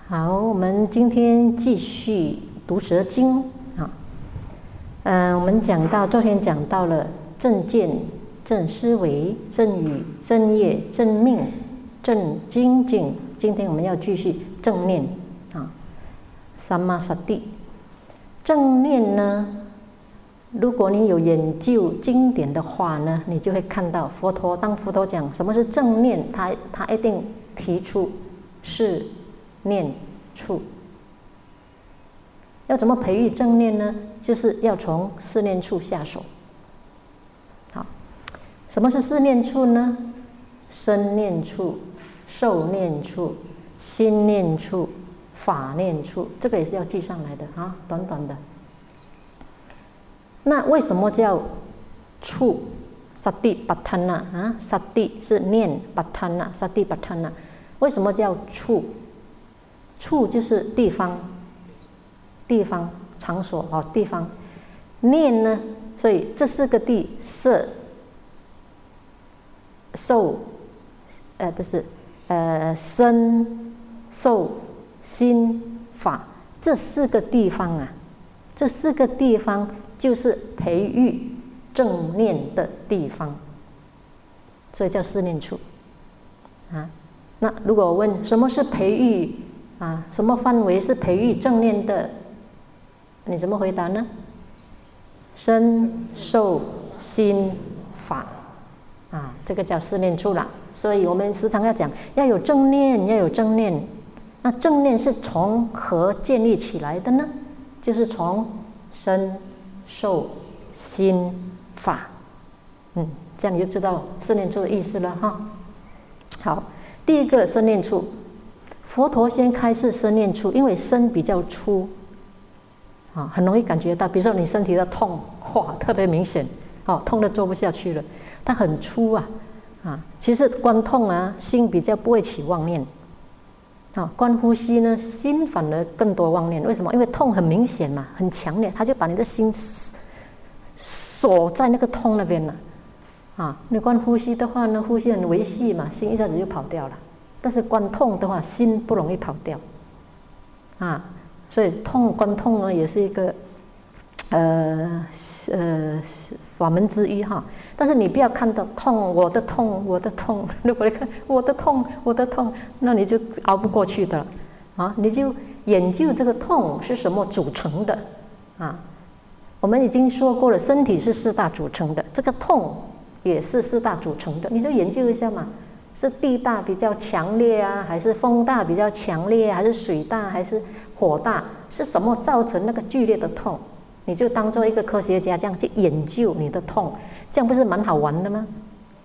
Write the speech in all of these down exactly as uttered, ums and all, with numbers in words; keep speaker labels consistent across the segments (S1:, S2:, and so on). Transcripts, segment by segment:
S1: 好，我们今天继续读《蛇经》啊。嗯，我们讲到昨天讲到了正见、正思维、正语、正业、正命、正精进。今天我们要继续正念啊，三玛萨蒂。正念呢，如果你有研究经典的话呢，你就会看到佛陀当佛陀讲什么是正念，他他一定提出是念处。要怎么培育正念呢？就是要从四念处下手。好，什么是四念处呢？身念处、受念处、心念处、法念处，这个也是要记上来的啊，短短的。那为什么叫处？萨蒂巴塔那啊，萨蒂是念，巴塔那萨蒂巴塔那，为什么叫处？处就是地方，地方场所哦，地方。念呢，所以这四个地色、受，呃不是，呃身、受、心、法，这四个地方啊，这四个地方就是培育正念的地方，所以叫四念处啊。那如果我问什么是培育啊，什么范围是培育正念的，你怎么回答呢？身、受、心、法啊，这个叫四念处啦。所以我们时常要讲要有正念，要有正念。那正念是从何建立起来的呢？就是从身、受、心、法。嗯，这样你就知道四念处的意思了哈。好，第一个身念处，佛陀先开示身念处，因为身比较粗啊，很容易感觉到，比如说你身体的痛，哇，特别明显，哦，痛得做不下去了，它很粗啊，啊，其实观痛啊，心比较不会起妄念，啊，观呼吸呢，心反而更多妄念，为什么？因为痛很明显嘛，很强烈，它就把你的心锁在那个痛那边了，啊，你观呼吸的话呢，呼吸很微细嘛，心一下子就跑掉了，但是观痛的话，心不容易跑掉，啊。所以痛观痛呢，也是一个呃呃法门之一哈。但是你不要看到痛，我的痛，我的痛。如果你看我的痛，我的痛，那你就熬不过去的了啊！你就研究这个痛是什么组成的啊？我们已经说过了，身体是四大组成的，这个痛也是四大组成的，你就研究一下嘛。是地大比较强烈啊，还是风大比较强烈啊，还是水大，还是火大？是什么造成那个剧烈的痛？你就当做一个科学家这样去研究你的痛，这样不是蛮好玩的吗？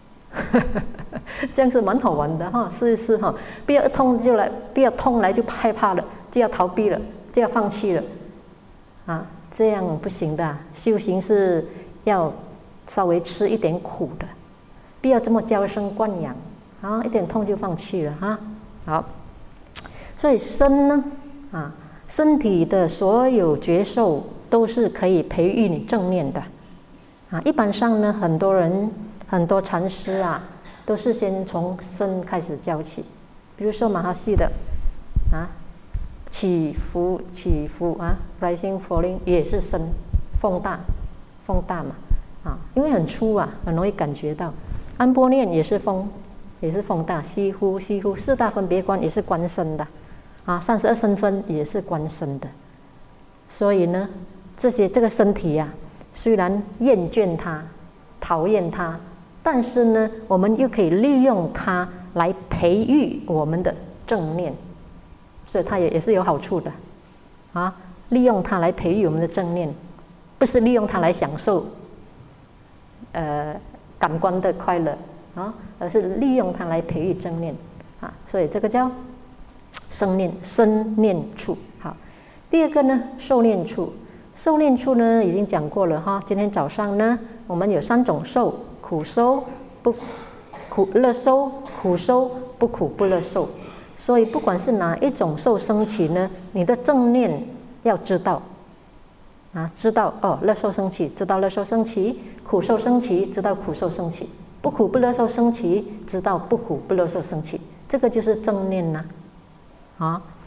S1: 这样是蛮好玩的哈，试一试哈，不要一痛就来，不要痛来就害怕了，就要逃避了，就要放弃了，啊，这样不行的。修行是要稍微吃一点苦的，不要这么娇生惯养。啊，一点痛就放弃了哈。好，所以身呢，啊，身体的所有觉受都是可以培育你正念的。啊，一般上呢，很多人很多禅师啊，都是先从身开始教起。比如说马哈西的啊，起伏起伏啊 ，rising falling 也是身，风大风大嘛，啊，因为很粗啊，很容易感觉到。安波念也是风。也是风大，吸呼吸呼，四大分别观也是观身的，啊，三十二身分也是观身的。所以呢，这些这个身体呀、啊，虽然厌倦它、讨厌它，但是呢，我们又可以利用它来培育我们的正念，所以它也也是有好处的，啊，利用它来培育我们的正念，不是利用它来享受，呃，感官的快乐。啊，而是利用它来培育正念啊，所以这个叫生念身念处。好，第二个呢，受念处。受念处呢，已经讲过了哈。今天早上呢，我们有三种受：苦受、不苦乐受、苦受不苦不乐受。所以不管是哪一种受升起呢，你的正念要知道啊，知道哦，乐受升起，知道乐受升起；苦受升起，知道苦受升起。不苦不乐受升起，知道不苦不乐受升起，这个就是正念呐、啊。啊，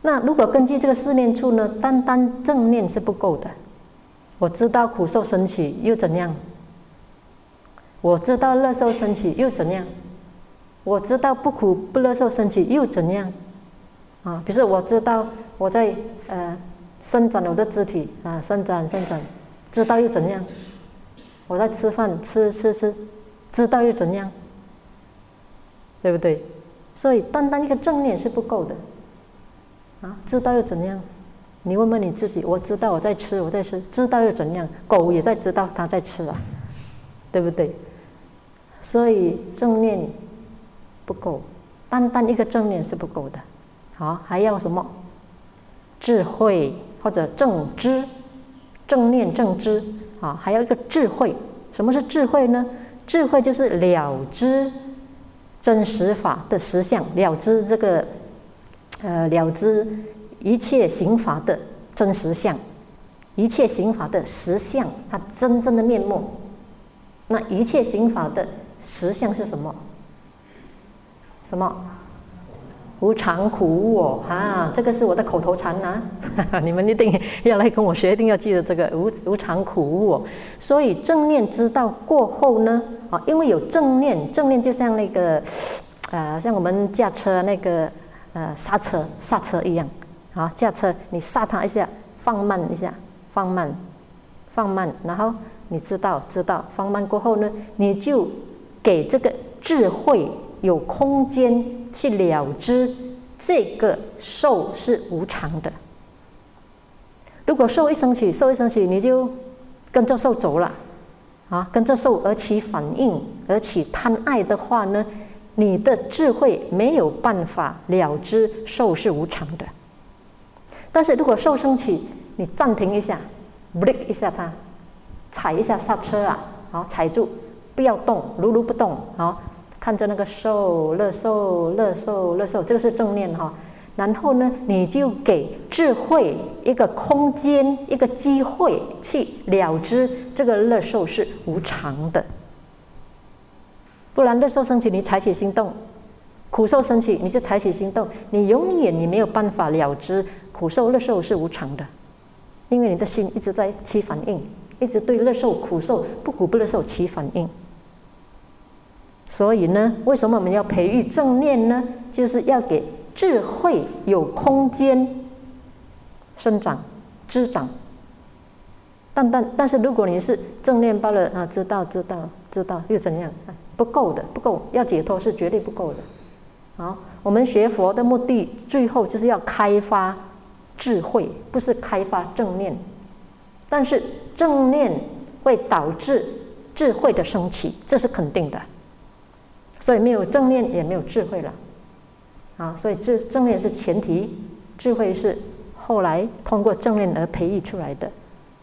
S1: 那如果根据这个四念处呢，单单正念是不够的。我知道苦受升起又怎样？我知道乐受升起又怎样？我知道不苦不乐受升起又怎样？啊，比如说我知道我在呃伸展我的肢体啊，伸展伸展，知道又怎样？我在吃饭吃吃吃，知道又怎样？对不对？所以单单一个正念是不够的啊，知道又怎样？你问问你自己，我知道我在吃，我在吃，知道又怎样？狗也在知道它在吃啊，对不对？所以正念不够，单单一个正念是不够的。好，还要什么？智慧或者正知，正念正知啊，还要一个智慧。什么是智慧呢？智慧就是了知真实法的实相，了知这个呃了知一切行法的真实相，一切行法的实相，它真正的面目。那一切行法的实相是什么？什么？无常苦无我啊，这个是我的口头禅啊，你们一定要来跟我学，一定要记得这个无无常苦无我。所以正念知道过后呢，啊，因为有正念，正念就像那个，呃，像我们驾车那个呃刹车刹车一样，啊，驾车你刹它一下，放慢一下，放慢，放慢，然后你知道知道，放慢过后呢，你就给这个智慧有空间去了知这个受是无常的。如果受一升起，受一升起，你就跟着受走了啊，跟着受而起反应，而起贪爱的话呢，你的智慧没有办法了知受是无常的。但是如果受升起，你暂停一下 ，break 一下它，踩一下刹车啊，好，踩住，不要动，如如不动，好。看着那个受乐受乐受乐受，这个是正念哈。然后呢，你就给智慧一个空间，一个机会去了知这个乐受是无常的。不然乐受升起，你采取行动；苦受升起，你就采取行动，你永远你没有办法了知苦受乐受是无常的，因为你的心一直在起反应，一直对乐受苦受不苦不乐受起反应。所以呢，为什么我们要培育正念呢？就是要给智慧有空间生长、滋长。但但但是，如果你是正念罢了啊，知道知道知道又怎样？不够的，不够，要解脱是绝对不够的。好，我们学佛的目的，最后就是要开发智慧，不是开发正念。但是正念会导致智慧的升起，这是肯定的。所以没有正念也没有智慧了，啊，所以这正念是前提，智慧是后来通过正念而培育出来的。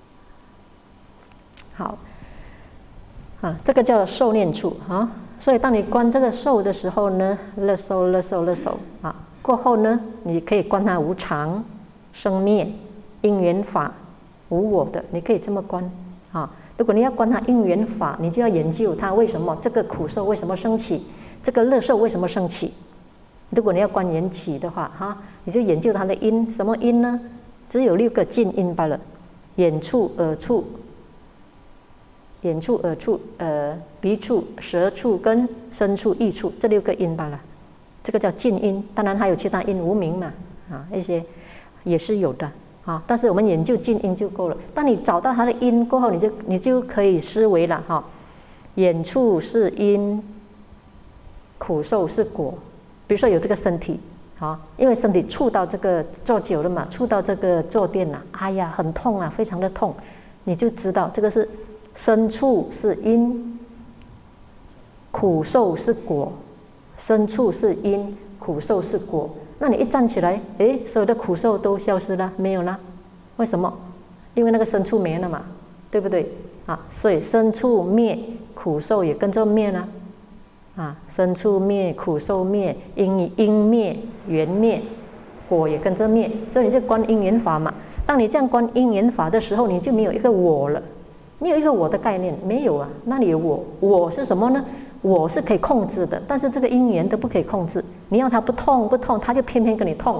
S1: 好，啊，这个叫受念处啊。所以当你观这个受的时候呢，乐受乐受乐受啊，过后呢，你可以观它无常、生灭、因缘法、无我的，你可以这么观啊。如果你要观它因缘法，你就要研究它为什么这个苦受为什么升起，这个乐受为什么升起。如果你要观缘起的话，哈，你就研究它的因，什么因呢？只有六个近因罢了，眼处、耳处、眼处、耳处、呃鼻处、舌处跟身处、意处这六个因罢了，这个叫近因。当然还有其他因，无明嘛，啊，一些也是有的。啊，但是我们研究近因就够了。当你找到它的因过后，你就你就可以思维了哈。眼处是因，苦受是果。比如说有这个身体，啊，因为身体触到这个坐久了嘛，触到这个坐垫呐，哎呀，很痛啊，非常的痛，你就知道这个是身处是因，苦受是果，身处是因，苦受是果。那你一站起来，哎，所有的苦受都消失了，没有了。为什么？因为那个身处没了嘛，对不对？啊，所以身处灭，苦受也跟着灭了。啊，身处灭，苦受灭，因因灭，缘灭，果也跟着灭。所以你就观因缘法嘛。当你这样观因缘法的时候，你就没有一个我了，没有一个我的概念，没有啊。那里有我？我是什么呢？我是可以控制的，但是这个因缘都不可以控制。你要它不痛不痛，它就偏偏跟你痛，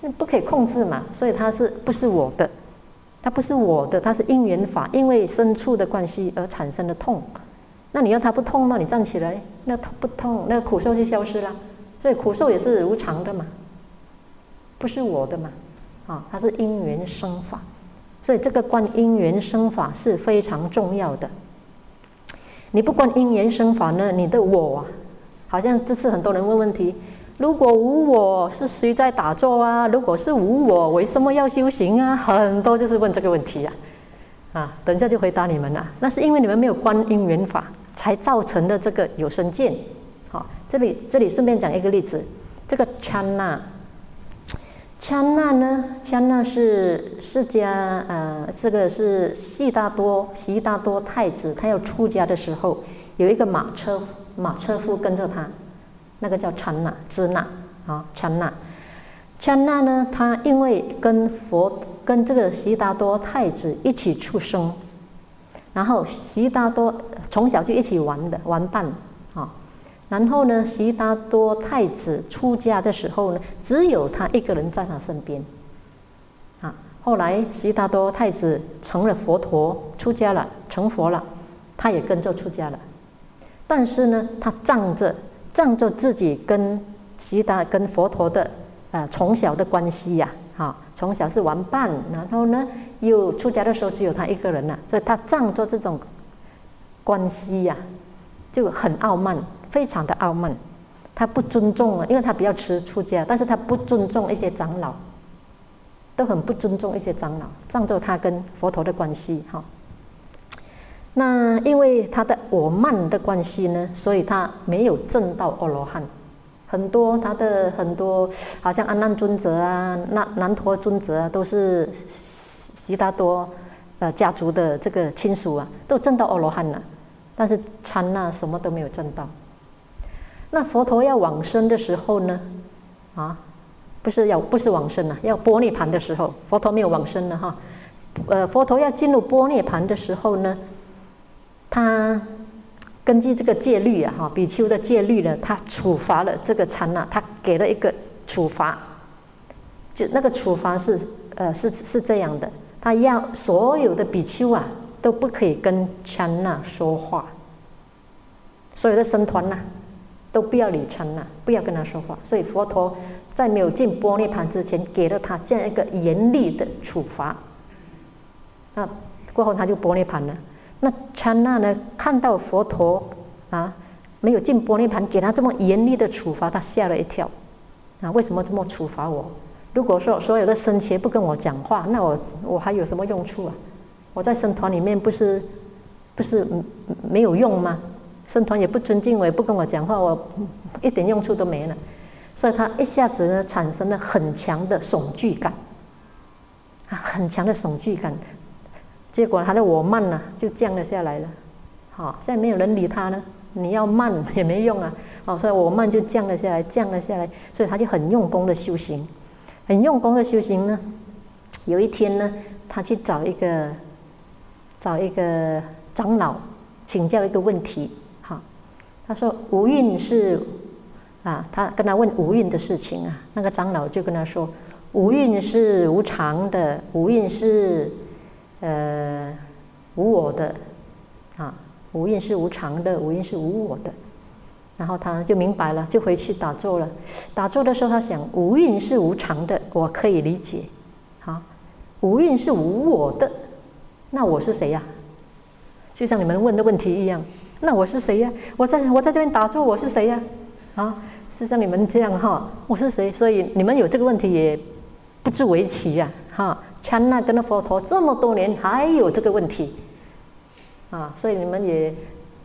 S1: 不可以控制嘛，所以它是不是我的？它不是我的，它是因缘法，因为身处的关系而产生的痛。那你要它不痛吗？你站起来，那不痛，那苦受就消失了。所以苦受也是无常的嘛，不是我的嘛，啊，它是因缘生法。所以这个观因缘生法是非常重要的。你不观因缘生法呢，你的我啊，好像这次很多人问问题：如果无我，是谁在打坐啊？如果是无我，为什么要修行啊？很多就是问这个问题啊。啊，等一下就回答你们了。那是因为你们没有观因缘法，才造成的这个有生见。好，这里这里顺便讲一个例子，这个刹那。刹那呢？刹那是释迦，呃，这个是悉达多，悉达多太子，他要出家的时候，有一个马车马车夫跟着他，那个叫刹那支那啊，刹那。刹那呢，他因为跟佛跟这个悉达多太子一起出生，然后悉达多从小就一起玩的玩伴啊。然后呢，悉达多太子出家的时候呢，只有他一个人在他身边。啊，后来悉达多太子成了佛陀，出家了，成佛了，他也跟着出家了。但是呢，他仗着仗着自己跟悉达跟佛陀的呃从小的关系呀、啊，啊，从小是玩伴，然后呢又出家的时候只有他一个人了、啊，所以他仗着这种关系呀、啊，就很傲慢。非常的傲慢，他不尊重啊，因为他比较迟出家，但是他不尊重一些长老，都很不尊重一些长老，仗着他跟佛陀的关系哈。那因为他的我慢的关系呢，所以他没有证到阿罗汉。很多他的很多，好像阿难尊者啊、那难陀尊者啊，都是悉达多呃家族的这个亲属啊，都证到阿罗汉了，但是刹那什么都没有证到。那佛陀要往生的时候呢，啊，不是要不是往生啊，要般涅槃的时候，佛陀没有往生了哈。呃，佛陀要进入般涅槃的时候呢，他根据这个戒律啊，哈，比丘的戒律呢，他处罚了这个刹那，他给了一个处罚，就那个处罚是呃是是这样的，他要所有的比丘啊都不可以跟刹那说话，所有的僧团呐、啊。都不要理刹那，不要跟他说话。所以佛陀在没有进般涅槃之前，给了他这样一个严厉的处罚。那过后他就般涅槃了。那刹那呢，看到佛陀啊没有进般涅槃，给他这么严厉的处罚，他吓了一跳。啊，为什么这么处罚我？如果说所有的僧伽不跟我讲话，那我我还有什么用处啊？我在僧团里面不是不是没有用吗？僧团也不尊敬我，也不跟我讲话，我一点用处都没了。所以他一下子呢产生了很强的恐惧感，啊，很强的恐惧感。结果他的我慢呢、啊、就降了下来了。好、哦，现在没有人理他呢，你要慢也没用啊。哦，所以我慢就降了下来，降了下来。所以他就很用功的修行，很用功的修行呢。有一天呢，他去找一个找一个长老请教一个问题。他说五蕴是啊，他跟他问五蕴的事情啊，那个长老就跟他说，五蕴是无常的，五蕴是呃无我的啊，五蕴是无常的，五蕴是无我的。然后他就明白了，就回去打坐了。打坐的时候，他想五蕴是无常的，我可以理解。好、啊，五蕴是无我的，那我是谁呀、啊？就像你们问的问题一样。那我是谁呀、啊？我在我在这边打坐，我是谁呀、啊？啊，是像你们这样哈，我是谁？所以你们有这个问题也不足为奇呀、啊，哈。刹那跟了佛陀这么多年，还有这个问题，啊，所以你们也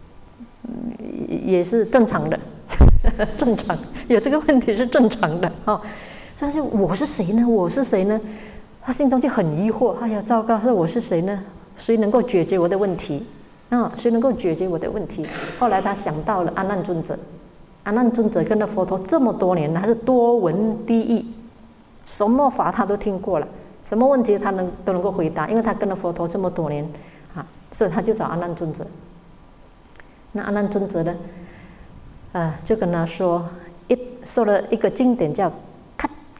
S1: 也是正常的，正常有这个问题是正常的啊。所以就我是谁呢？我是谁呢？他心中就很疑惑，哎呀，糟糕，说我是谁呢？谁能够解决我的问题？啊，谁能够解决我的问题？后来他想到了阿难尊者，阿难尊者跟着佛陀这么多年，他是多闻低译，什么法他都听过了，什么问题他能都能够回答，因为他跟了佛陀这么多年啊，所以他就找阿难尊者。那阿难尊者呢，呃，就跟他说一说了一个经典叫《喀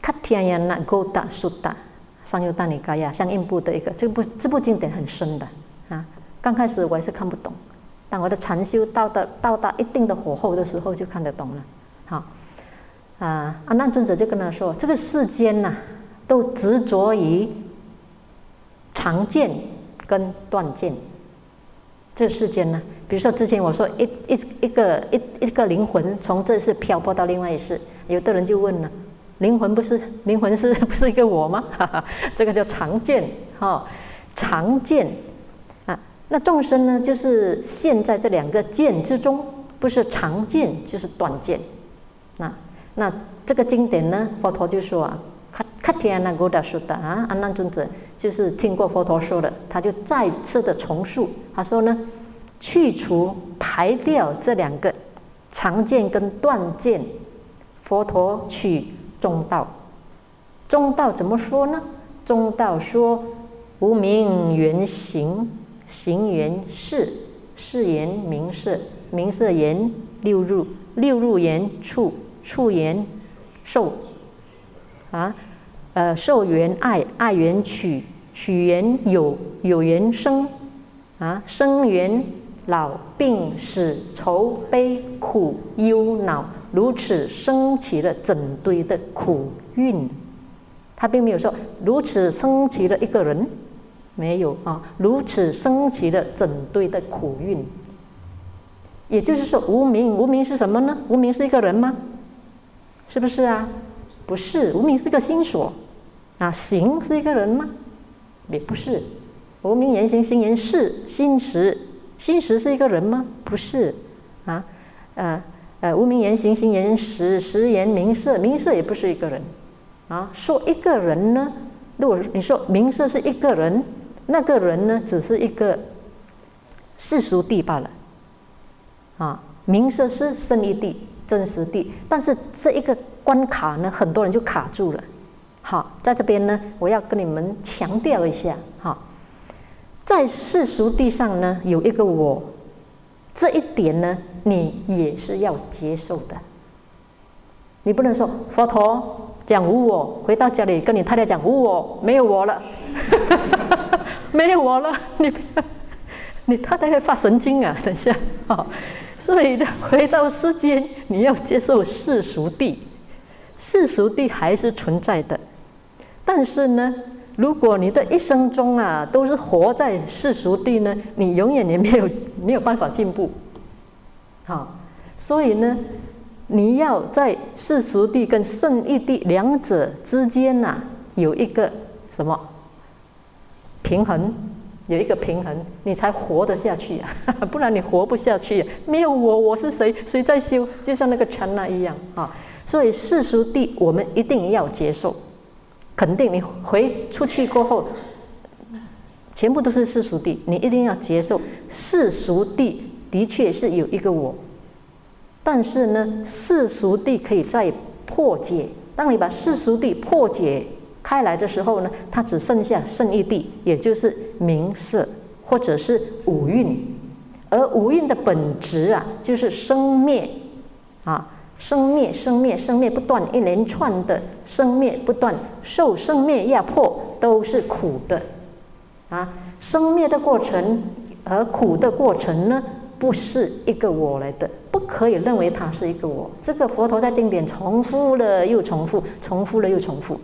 S1: 卡提亚那勾达苏达上优大尼嘎亚相应部的一个这部这部经典很深的啊。刚开始我还是看不懂，当我的禅修到达到达一定的火候的时候，就看得懂了。好啊，阿难尊者就跟他说：这个世间呐、啊，都执着于常见跟断见。这个世间呢，比如说之前我说一一一个一一个灵魂从这世漂泊到另外一世，有的人就问了：灵魂不是灵魂是不是一个我吗？哈哈，这个叫常见哈、哦，常见啊。那众生呢，就是陷在这两个见之中，不是常见就是断见。那那这个经典呢，佛陀就说啊，卡提亚那勾达苏达啊，阿难尊者就是听过佛陀说的，他就再次的重述，他说呢，去除排掉这两个常见跟断见，佛陀取中道。中道怎么说呢？中道说无明缘行，行缘事，事缘名色，名色缘六入，六入缘触，触缘受啊，呃，受缘爱，爱缘取，取缘有，有缘生啊，生缘老病死愁悲苦忧恼，如此升起了整堆的苦运。他并没有说如此升起了一个人，没有啊，如此升起了整堆的苦运。也就是说，无明，无明是什么呢？无明是一个人吗？是不是啊？不是，无明是个心所啊。行是一个人吗？也不是。无明言行，行言事，心识，心识是一个人吗？不是啊。呃呃，无明言行，行言识，识言名色，名色也不是一个人啊。说一个人呢，如果你说名色是一个人，那个人呢，只是一个世俗谛罢了啊。名色是胜义谛、真实谛，但是这一个关卡呢，很多人就卡住了。好，在这边呢，我要跟你们强调一下，哈，在世俗谛上呢，有一个我，这一点呢，你也是要接受的。你不能说佛陀讲无我，回到家里跟你太太讲无我，没有我了，没有我了，你你太太会发神经啊！等一下，哦，所以呢，回到世间，你要接受世俗谛，世俗谛还是存在的。但是呢，如果你的一生中啊都是活在世俗谛呢，你永远也没有没有办法进步。好，所以呢，你要在世俗谛跟胜义谛两者之间呐、啊，有一个什么平衡，有一个平衡，你才活得下去啊！不然你活不下去、啊。没有我，我是谁？谁在修？就像那个禅那一样啊。所以世俗谛我们一定要接受。肯定你回出去过后，全部都是世俗谛，你一定要接受世俗谛的确是有一个我，但是呢，世俗谛可以再破解。当你把世俗谛破解开来的时候呢，它只剩下胜义谛，也就是名色或者是五蕴，而五蕴的本质啊，就是生灭啊。生灭，生灭，生灭不断，一连串的生灭不断，受生灭压迫都是苦的啊！生灭的过程和苦的过程呢，不是一个我来的，不可以认为它是一个我。这个佛陀在经典重复了又重复，重复了又重复。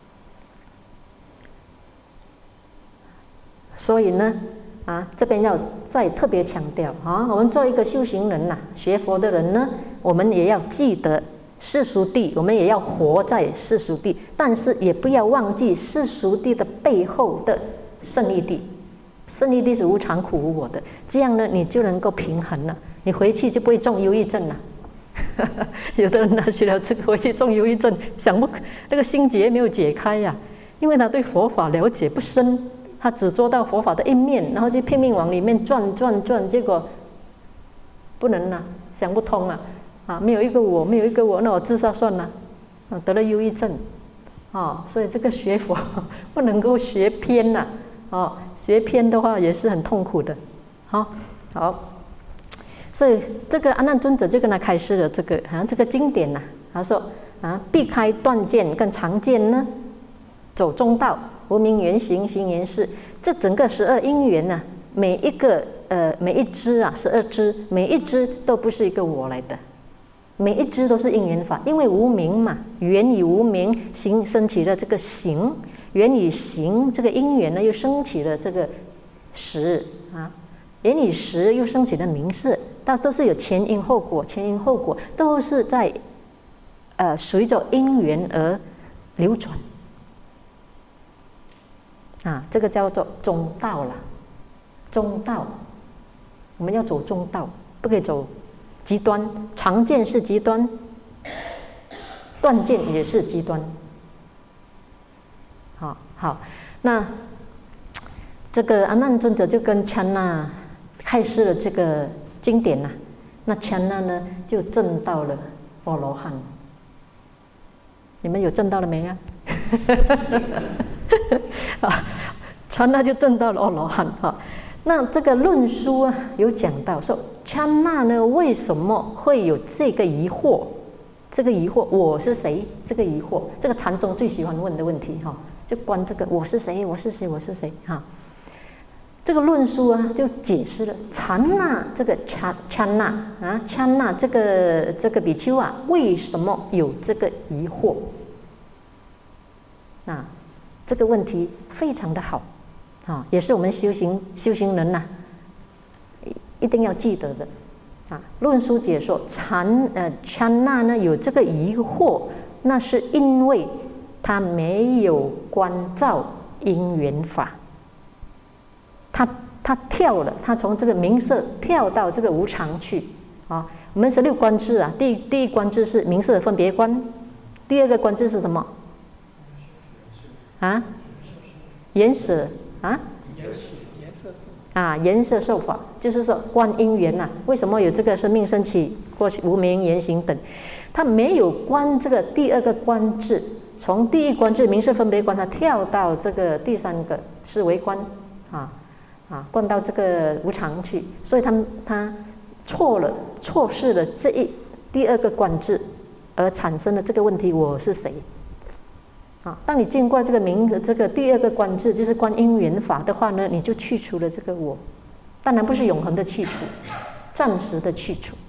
S1: 所以呢，啊，这边要再特别强调啊，我们做一个修行人呐、啊，学佛的人呢，我们也要记得世俗谛，我们也要活在世俗谛，但是也不要忘记世俗谛的背后的胜义谛。胜义谛是无常苦无我的，这样呢，你就能够平衡了，你回去就不会中忧郁症了。有的人呢，学了这个回去中忧郁症，想不那个心结没有解开呀、啊，因为他对佛法了解不深。他只做到佛法的一面，然后就拼命往里面转转转，结果不能啊，想不通啊，啊，没有一个我，没有一个我，那我自杀算了，啊，得了忧郁症，啊，所以这个学佛不能够学偏呐、啊，啊，学偏的话也是很痛苦的，好，好，所以这个阿难尊者就跟他开示了这个，好像这个经典呐、啊，他说啊，避开断见跟常见呢，走中道，无明缘行，行缘事。这整个十二因缘呢、啊，每一个呃每一支啊，十二支，每一支都不是一个我来的，每一支都是因缘法，因为无明嘛，缘以无明行升起了这个行，缘以行这个因缘呢，又升起了这个识啊，缘以识又升起了名色，它都是有前因后果，前因后果都是在呃随着因缘而流转。啊，这个叫做中道了，中道，我们要走中道，不可以走极端。常见是极端，断见也是极端。好，好，那这个阿难尊者就跟迦那开示了这个经典呐、啊，那迦那呢就证到了阿罗汉。你们有证到了没啊？啊，迦那就证到了阿罗汉哈。那这个论书啊有讲到说，迦那呢为什么会有这个疑惑？这个疑惑我是谁？这个疑惑，这个禅宗最喜欢问的问题哈，就关这个我是谁？我是谁？我是谁？哈。这个论书啊就解释了禅那这个迦迦那啊迦那这个这个比丘啊为什么有这个疑惑？啊。这个问题非常的好，啊，也是我们修行修行人呐、啊，一定要记得的，啊。论书解说禅呃迦那呢有这个疑惑，那是因为他没有关照因缘法，他他跳了，他从这个名色跳到这个无常去啊。我们十六观智啊，第第一观智是名色的分别观，第二个观智是什么？啊，缘舍啊，啊，缘舍受法，就是说观因缘呐、啊。为什么有这个生命升起、过去无明言行等？他没有观这个第二个观智，从第一观智名色分别观，他跳到这个第三个思维观啊啊，观到这个无常去，所以他他错了，错失了这一第二个观智，而产生了这个问题：我是谁？啊，当你见过这个名的这个第二个观智，就是观因缘法的话呢，你就去除了这个我，当然不是永恒的去除，暂时的去除，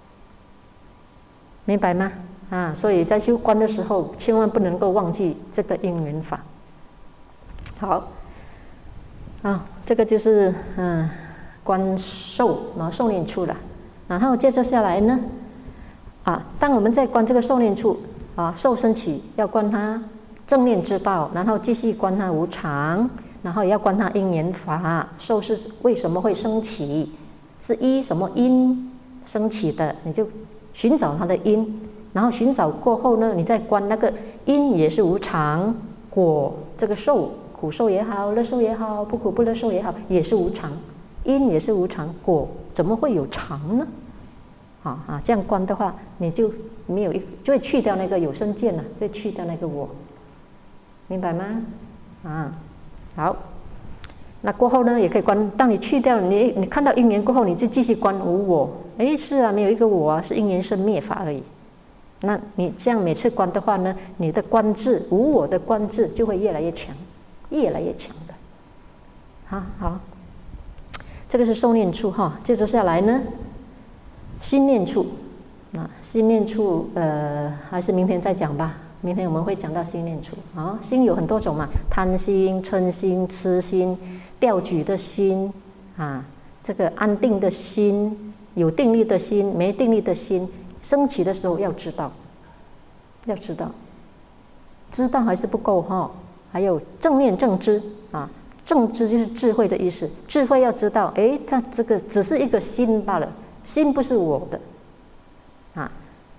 S1: 明白吗？啊，所以在修观的时候，千万不能够忘记这个因缘法。好，啊，这个就是嗯观受，然后受念处了，然后接着下来呢，啊，当我们在观这个受念处啊，受升起要观它。正念知道，然后继续观它无常，然后也要观它因缘法。受是为什么会升起？是依什么因升起的？你就寻找它的因，然后寻找过后呢，你再观那个因也是无常，果这个受苦受也好，乐受也好，不苦不乐受也好，也是无常，因也是无常，果怎么会有常呢？啊啊，这样观的话，你就没有一就会去掉那个有生见了，会去掉那个我。明白吗？啊，好，那过后呢，也可以观。当你去掉你，你看到因缘过后，你就继续观无我。哎，是啊，没有一个我啊，是因缘生灭法而已。那你这样每次观的话呢，你的观智无我的观智就会越来越强，越来越强的。好好，这个是受念处哈。接着下来呢，心念处。啊，心念处呃，还是明天再讲吧。明天我们会讲到心念处啊，心有很多种嘛，贪心、嗔心、痴心、调举的心啊，这个安定的心、有定力的心、没定力的心，升起的时候要知道，要知道，知道还是不够哈，还有正念正知啊，正知就是智慧的意思，智慧要知道，哎，它这个只是一个心罢了，心不是我的啊。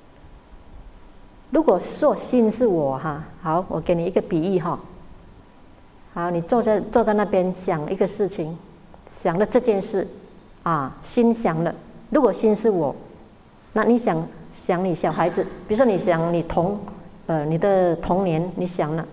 S1: 如果说心是我哈，好，我给你一个比喻哈。好，你坐在坐在那边想一个事情，想了这件事，啊，心想了。如果心是我，那你想想你小孩子，比如说你想你童，呃，你的童年，你想了，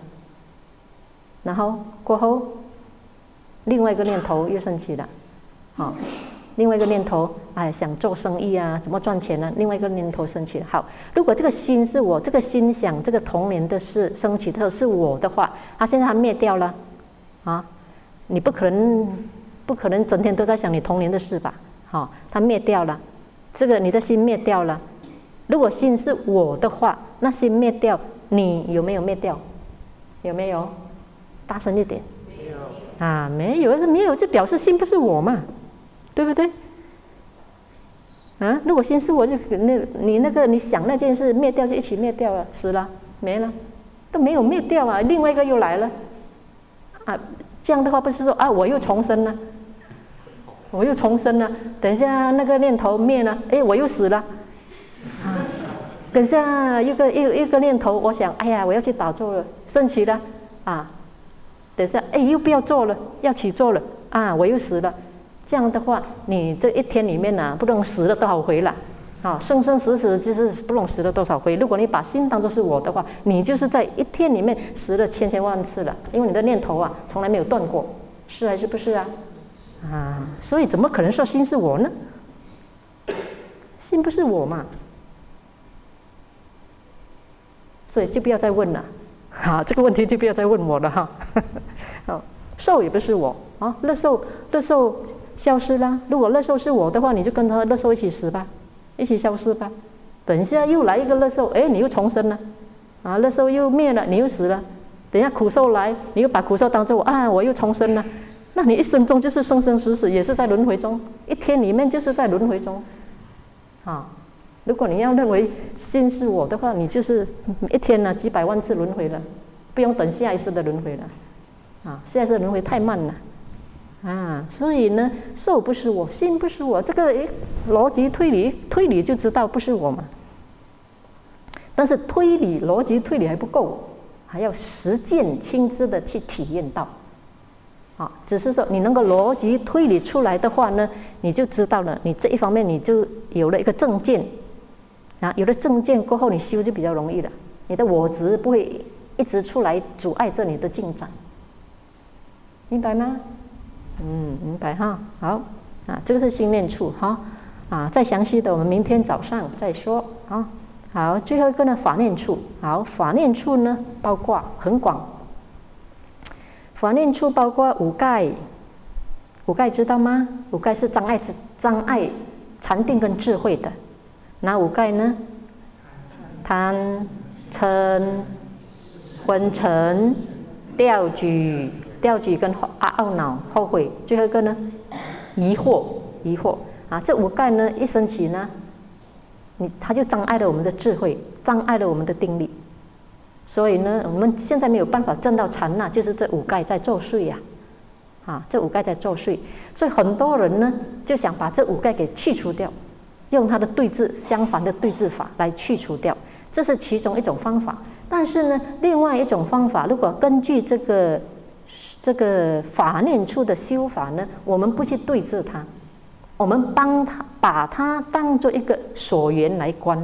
S1: 然后过后，另外一个念头又升起了，好， 另外一个念头，哎，想做生意啊，怎么赚钱呢、啊？另外一个念头升起。好，如果这个心是我，这个心想这个童年的事升起的时候是我的话，它现在它灭掉了，啊，你不可能不可能整天都在想你童年的事吧？好、哦，它灭掉了，这个你的心灭掉了。如果心是我的话，那心灭掉，你有没有灭掉？有没有？大声一点。没有啊，没有，没有，这表示心不是我嘛。对不对？啊，如果心是我，就那你那个你想那件事灭掉就一起灭掉了，死了没了，都没有灭掉啊，另外一个又来了，啊，这样的话不是说啊我又重生了，我又重生了，等一下那个念头灭了，哎我又死了，啊，等一下一个一一个念头，我想哎呀我要去打坐了，升起了，啊，等一下哎又不要做了，要起坐了，啊我又死了。这样的话，你这一天里面呢、啊，不懂死了多少回了，啊，生生死死就是不懂死了多少回。如果你把心当作是我的话，你就是在一天里面死了千千万次了，因为你的念头啊从来没有断过，是还是不是啊？啊，所以怎么可能说心是我呢？心不是我嘛，所以就不要再问了，啊，这个问题就不要再问我了哈。好，受也不是我啊，乐受乐受。消失啦！如果乐受是我的话，你就跟他乐受一起死吧，一起消失吧。等一下又来一个乐受，哎，你又重生了，啊，乐受又灭了，你又死了。等一下苦受来，你又把苦受当作我啊，我又重生了。那你一生中就是生生死死，也是在轮回中，一天里面就是在轮回中。啊，如果你要认为心是我的话，你就是一天呢几百万次轮回了，不用等下一世的轮回了。啊，下一世的轮回太慢了。啊，所以呢，受不是我，心不是我，这个逻辑推理推理就知道不是我嘛。但是推理逻辑推理还不够，还要实践亲自的去体验到。啊，只是说你能够逻辑推理出来的话呢，你就知道了，你这一方面你就有了一个正见，啊，有了正见过后，你修就比较容易了，你的我执不会一直出来阻碍着你的进展，明白吗？嗯，明白哈。好啊，这个是心念处哈啊，再详细的我们明天早上再说啊。好，最后一个呢，法念处。好，法念处呢，包括很广。法念处包括五盖，五盖知道吗？五盖是障碍障碍禅定跟智慧的。哪五盖呢？贪、嗔、昏沉、掉举。掉举跟懊恼、后悔，最后一个呢，疑惑，疑惑啊，这五盖呢一升起呢，你它就障碍了我们的智慧，障碍了我们的定力，所以呢，我们现在没有办法证到禅呐，就是这五盖在作祟呀、啊，啊，这五盖在作祟，所以很多人呢就想把这五盖给去除掉，用他的对治相反的对治法来去除掉，这是其中一种方法。但是呢，另外一种方法，如果根据这个。这个法念处的修法呢，我们不去对治它，我们帮他把它当做一个所缘来观。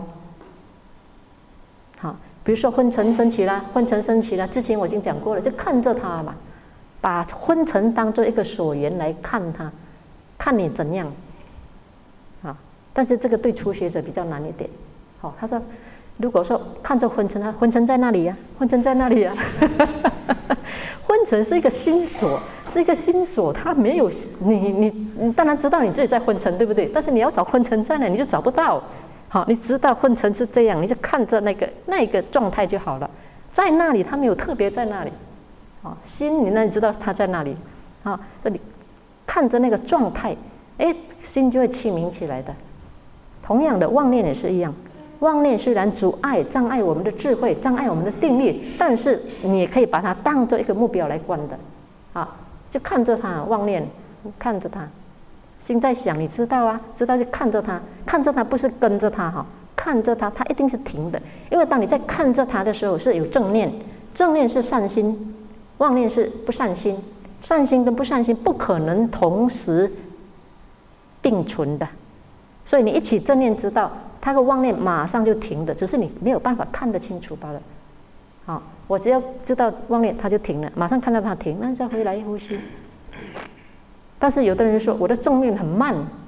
S1: 好，比如说昏沉升起啦，昏沉升起啦，之前我已经讲过了，就看着它嘛，把昏沉当做一个所缘来看它，看你怎样。啊，但是这个对初学者比较难一点。好，他说，如果说看着昏沉，他昏沉在那里呀、啊，昏沉在那里呀、啊。昏沉是一个心所，是一个心所，它没有你你你当然知道你自己在昏沉，对不对？但是你要找昏沉在哪，你就找不到。好，你知道昏沉是这样，你就看着那个那个状态就好了。在那里，它没有特别在那里。好，心你那你知道它在那里。好，这里看着那个状态，哎，心就会清明起来的。同样的，妄念也是一样。妄念虽然阻碍、障碍我们的智慧，障碍我们的定力，但是你也可以把它当做一个目标来观的，啊，就看着它妄念，看着它，心在想，你知道啊，知道就看着它，看着它不是跟着它哈，看着它，它一定是停的，因为当你在看着它的时候是有正念，正念是善心，妄念是不善心，善心跟不善心不可能同时并存的，所以你一起正念知道。他的妄念马上就停的，只是你没有办法看得清楚罢了。好，我只要知道妄念，它就停了，马上看到它停，那再回来呼吸。但是有的人说我的正念很慢，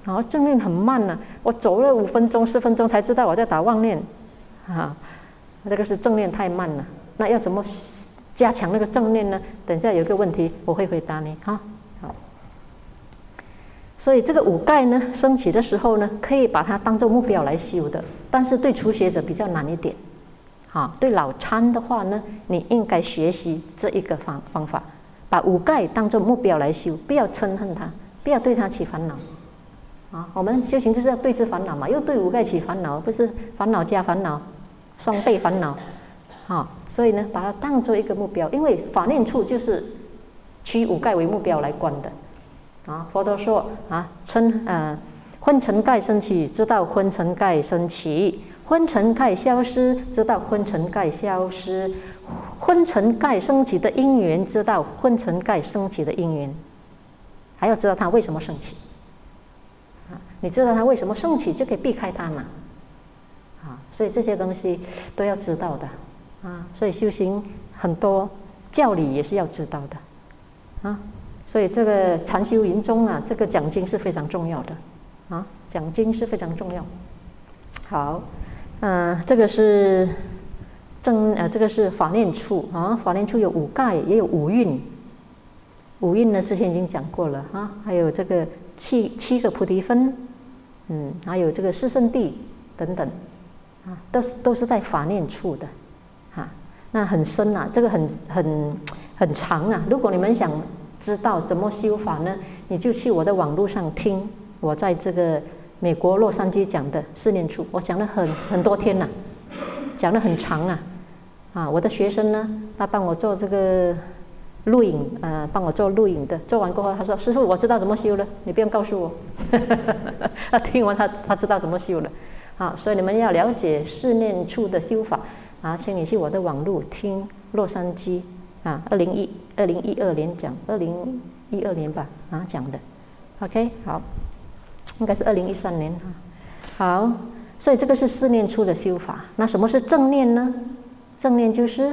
S1: 啊，正念很慢呢、啊，我走了五分钟、十分钟才知道我在打妄念，啊，这个是正念太慢了。那要怎么加强那个正念呢？等一下有个问题我会回答你哈。好，所以这个五盖呢升起的时候呢，可以把它当做目标来修的，但是对初学者比较难一点。啊，对老参的话呢，你应该学习这一个方方法，把五盖当作目标来修，不要嗔恨它，不要对它起烦恼。啊，我们修行就是要对治烦恼嘛，又对五盖起烦恼，不是烦恼加烦恼，双倍烦恼。啊，所以呢，把它当作一个目标，因为法念处就是取五盖为目标来观的。啊，佛陀说啊，嗔呃昏沉盖升起，知道昏沉盖升起。昏沉盖消失，知道昏沉盖消失；昏沉盖升起的因缘，知道昏沉盖升起的因缘，还要知道它为什么升起。啊，你知道它为什么升起，就可以避开它嘛。啊，所以这些东西都要知道的。啊，所以修行很多教理也是要知道的。啊，所以这个禅修营中啊，这个讲经是非常重要的。啊，讲经是非常重要。好。嗯、呃，这个是正呃，这个是法念处啊。法念处有五盖，也有五蕴。五蕴呢，之前已经讲过了啊。还有这个七七个菩提分，嗯，还有这个四圣谛等等啊，都是都是在法念处的啊。那很深啊，这个很很很长啊。如果你们想知道怎么修法呢，你就去我的网络上听我在这个美国洛杉矶讲的四念处，我讲了很很多天了、啊，讲得很长啊，啊，我的学生呢，他帮我做这个录影，呃，帮我做录影的，做完过后他说：“师父，我知道怎么修了，你不用告诉我。”他听完他他知道怎么修了，啊，所以你们要了解四念处的修法啊，请你去我的网络听洛杉矶啊，二零一二零一二年讲，二零一二年吧啊讲的 ，OK 好。应该是二零一三年啊。好，所以这个是四念处的修法。那什么是正念呢？正念就是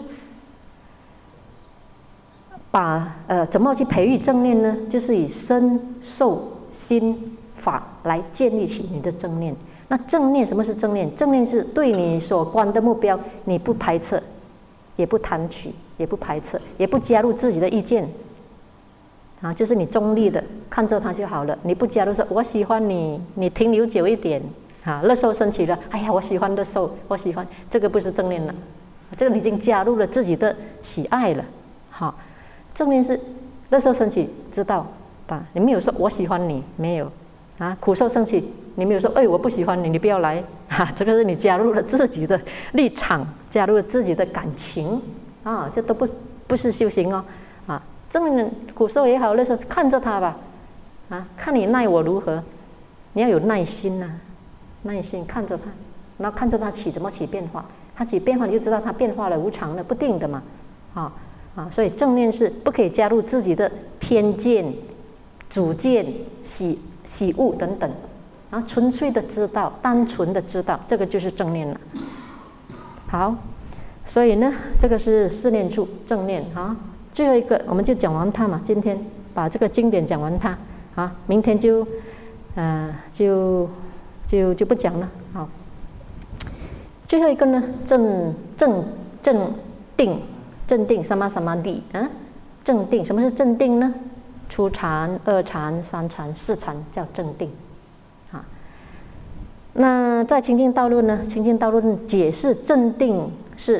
S1: 把呃怎么去培育正念呢？就是以身受心法来建立起你的正念。那正念什么是正念？正念是对你所观的目标，你不排斥，也不贪取，也不排斥，也不加入自己的意见。啊，就是你中立的看着它就好了，你不加入说我喜欢你，你停留久一点啊，乐受升起了，哎呀，我喜欢乐受，我喜欢，这个不是正念了，这个你已经加入了自己的喜爱了。好，正念是乐受升起，知道吧？你没有说我喜欢你，没有啊，苦受升起，你没有说哎我不喜欢你，你不要来啊，这个是你加入了自己的立场，加入了自己的感情啊，这都不不是修行哦。正念苦受也好，那时候看着他吧，啊，看你奈我如何，你要有耐心呐、啊，耐心看着他，然后看着他起怎么起变化，他起变化你就知道他变化了，无常的，不定的嘛，啊啊，所以正念是不可以加入自己的偏见、主见、喜喜恶等等，然后纯粹的知道，单纯的知道，这个就是正念了。好，所以呢，这个是四念处正念啊。最后一个我们就讲完它嘛，今天把这个经典讲完它啊，明天就呃就就就不讲了。好，最后一个呢，正正正定，正定什么什么地啊？正定，什么是正定呢？初禅、二禅、三禅、四禅叫正定啊。那在清净道论呢，清净道论解释正定是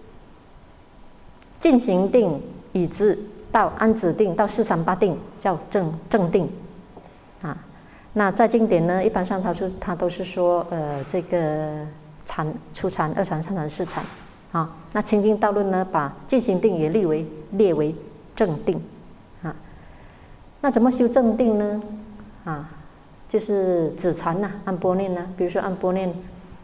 S1: 进行定。以至到安止定，到四禅八定叫正正定，啊，那在经典呢，一般上他说他都是说，呃，这个禅、初禅、二禅、三禅、四禅，啊，那清净道论呢，把进行定也列为列为正定，啊，那怎么修正定呢？啊，就是止禅呐、啊，按般念呐、啊，比如说按般念。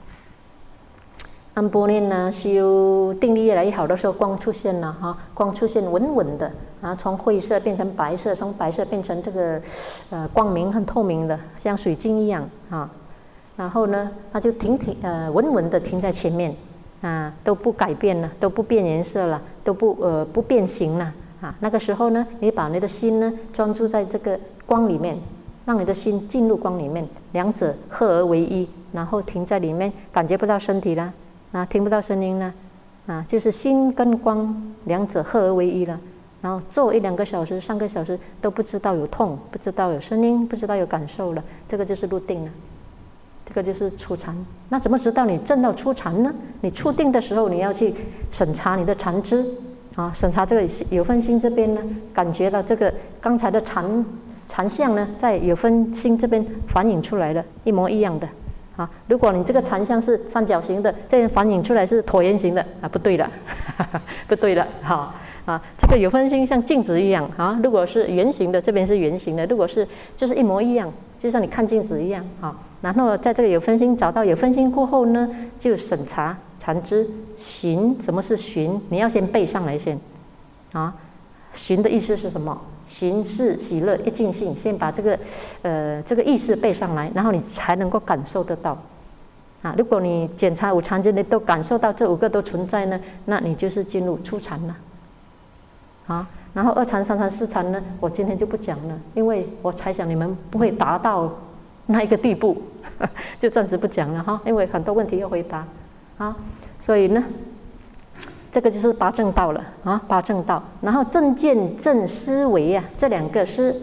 S1: 按般念呢，修定力越来越好的时候，光出现了哈，光出现稳稳的啊，从灰色变成白色，从白色变成这个呃光明很透明的，像水晶一样啊。然后呢，它就停停呃稳稳的停在前面啊，都不改变了，都不变颜色了，都不呃不变形了啊。那个时候呢，你把你的心呢专注在这个光里面， 让你的心进入光里面，两者合而为一，然后停在里面，感觉不到身体了啊，听不到声音了啊，就是心跟光两者合而为一了。然后做一两个小时、三个小时都不知道有痛，不知道有声音，不知道有感受了，这个就是入定了，这个就是初禅。那怎么知道你证到初禅呢？你初定的时候，你要去审查你的禅知啊，审查这个有分心这边呢，感觉到这个刚才的禅禅相呢，在有分心这边反映出来了，一模一样的啊。如果你这个禅相是三角形的，这边反映出来是椭圆形的啊，不对了，不对了，好。啊，这个有分心像镜子一样啊，如果是圆形的，这边是圆形的；如果是就是一模一样，就像你看镜子一样啊。然后在这个有分心找到有分心过后呢，就审查禅知寻，什么是寻？你要先背上来先啊。寻的意思是什么？寻是喜乐一尽性，先把这个呃这个意识背上来，然后你才能够感受得到啊。如果你检查五禅经，你都感受到这五个都存在呢，那你就是进入初禅了。啊，然后二禅、三禅、四禅呢，我今天就不讲了，因为我猜想你们不会达到那一个地步，就暂时不讲了哈，因为很多问题要回答啊，所以呢，这个就是八正道了啊，八正道，然后正见、正思维啊，这两个是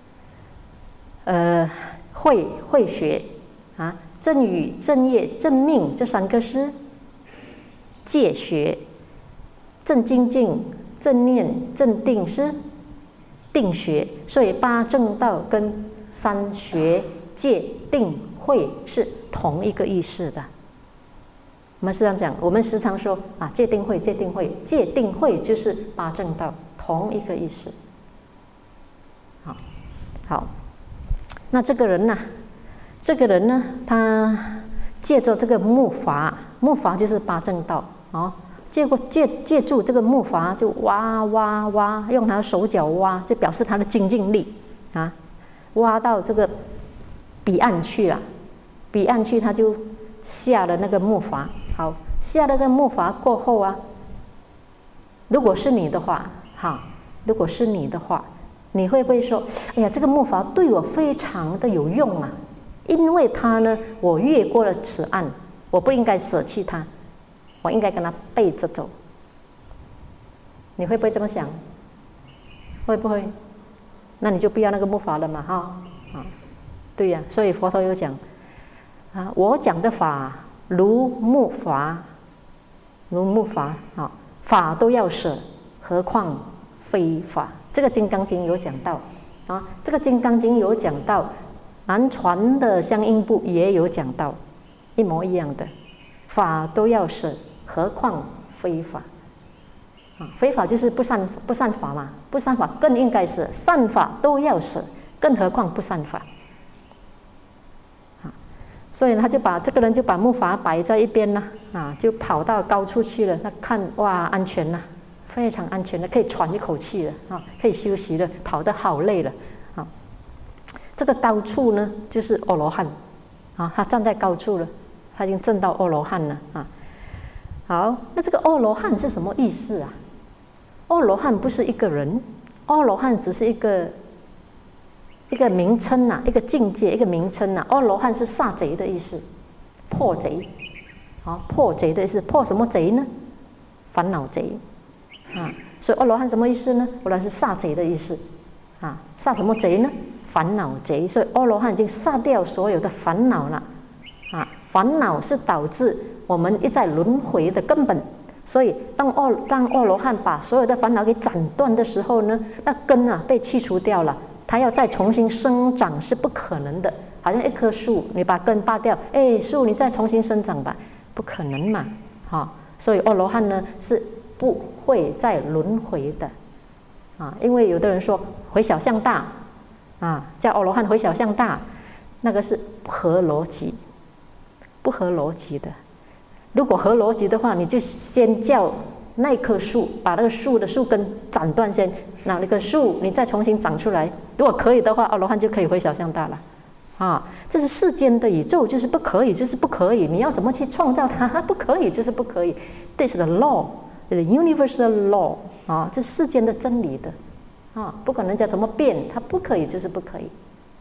S1: 呃慧慧学啊，正语、正业、正命这三个是戒学，正精进。正念、正定是定学，所以八正道跟三学、戒、定、慧是同一个意思的。我们是这样讲，我们时常说啊，戒定慧、戒定慧、戒定慧就是八正道，同一个意思。好，好，那这个人呢？这个人呢，他借着这个木筏，木筏就是八正道啊。借过借借助这个木筏，就挖挖挖，用他的手脚挖，就表示他的精进力啊，挖到这个彼岸去了。彼岸去，他就下了那个木筏。好，下了那个木筏过后啊，如果是你的话，哈，如果是你的话，你会不会说，哎呀，这个木筏对我非常的有用啊？因为它呢，我越过了此岸，我不应该舍弃它。我应该跟他背着走，你会不会这么想？会不会？那你就不要那个木筏了嘛，哈啊，对呀、啊。所以佛陀有讲啊，我讲的法如木筏，如木筏啊，法都要舍，何况非法？这个《金刚经》有讲到啊，这个《金刚经》有讲到，南传的相应部也有讲到，一模一样的，法都要舍。何况非法啊？非法就是不善不善法嘛，不善法更应该舍，善法都要舍，更何况不善法啊？所以他就把这个人就把木筏摆在一边了啊，就跑到高处去了。他看哇，安全了，非常安全的，可以喘一口气了啊，可以休息了，跑得好累了啊。这个高处呢，就是阿罗汉啊，他站在高处了，他已经证到阿罗汉了啊。好，那这个阿罗汉是什么意思啊？阿罗汉不是一个人，阿罗汉只是一个一个名称呐、啊，一个境界，一个名称呐、啊。阿罗汉是杀贼的意思，破贼，啊，破贼的意思，破什么贼呢？烦恼贼，啊，所以阿罗汉什么意思呢？阿罗汉是杀贼的意思，啊，杀什么贼呢？烦恼贼，所以阿罗汉已经杀掉所有的烦恼了，啊，烦恼是导致我们一再轮回的根本，所以当阿当阿罗汉把所有的烦恼给斩断的时候呢，那根啊被去除掉了，它要再重新生长是不可能的。好像一棵树，你把根拔掉，哎，树你再重新生长吧，不可能嘛，哈、哦。所以阿罗汉呢是不会再轮回的，啊，因为有的人说回小向大，啊，叫阿罗汉回小向大，那个是不合逻辑，不合逻辑的。如果合逻辑的话，你就先叫那棵树把那个树的树根斩断先，那那个树你再重新长出来。如果可以的话，阿罗汉就可以回小向大了。啊，这是世间的宇宙，就是不可以，就是不可以。你要怎么去创造它？不可以，就是不可以。This is the law, the universal law 啊，这世间的真理的啊，不管人家怎么变，它不可以，就是不可以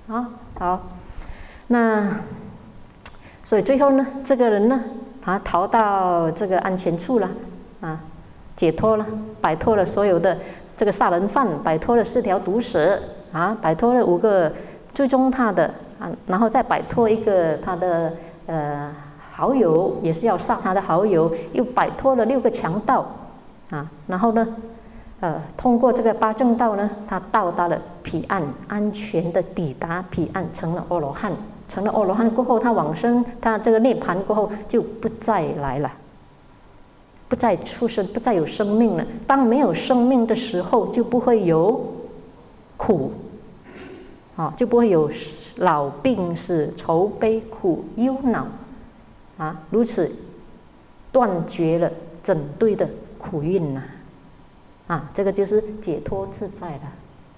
S1: 啊，好，那所以最后呢，这个人呢，他逃到这个安全处了，啊，解脱了，摆脱了所有的这个杀人犯，摆脱了四条毒蛇，啊，摆脱了五个追踪他的，啊，然后再摆脱一个他的呃好友，也是要杀他的好友，又摆脱了六个强盗，啊，然后呢，呃，通过这个八正道呢，他到达了彼岸，安全的抵达彼岸，成了阿罗汉。成了阿罗汉过后，他往生，他这个涅槃过后就不再来了，不再出生，不再有生命了。当没有生命的时候，就不会有苦，啊，就不会有老病死、愁悲苦忧恼，啊，如此断绝了整堆的苦运呐，啊，这个就是解脱自在了。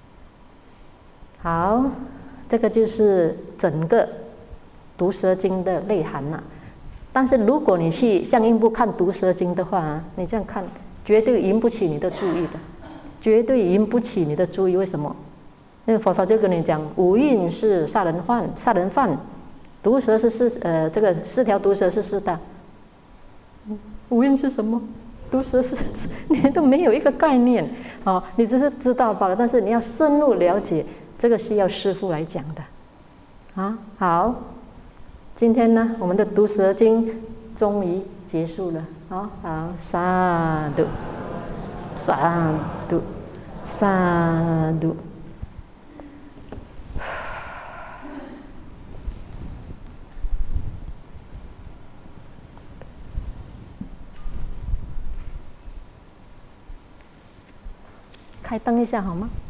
S1: 好。这个就是整个毒蛇经的内涵了、啊。但是如果你去相应部看毒蛇经的话、啊，你这样看绝对引不起你的注意的，绝对引不起你的注意。为什么？因为佛陀就跟你讲，五蕴是杀人犯，杀人犯，毒蛇是四呃这个四条毒蛇是四大。五蕴是什么？毒蛇是你都没有一个概念啊、哦，你只是知道罢了。但是你要深入了解。这个是要师父来讲的，啊，好，今天呢，我们的毒蛇经终于结束了，啊，好，萨埵，萨埵，萨埵。开灯一下好吗？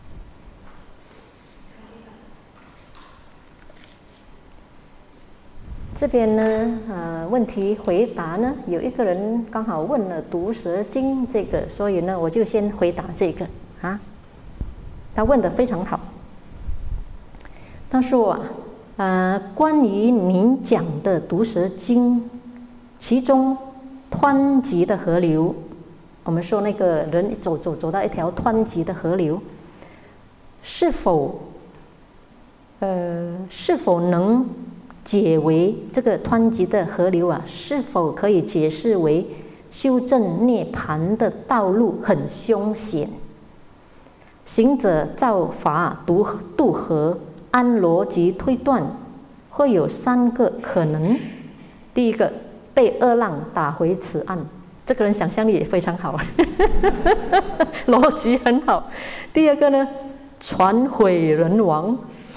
S1: 这边呢，呃，问题回答呢，有一个人刚好问了毒蛇经这个，所以呢，我就先回答这个啊。他问得非常好。他说啊，呃，关于您讲的毒蛇经，其中湍急的河流，我们说那个人走走走到一条湍急的河流，是否，呃，是否能解为这个湍急的河流啊，是否可以解释为修正涅槃的道路很凶险？行者造法渡渡河，按逻辑推断，会有三个可能。第一个，被恶浪打回此岸，这个人想象力也非常好，逻辑很好。第二个呢，船毁人亡。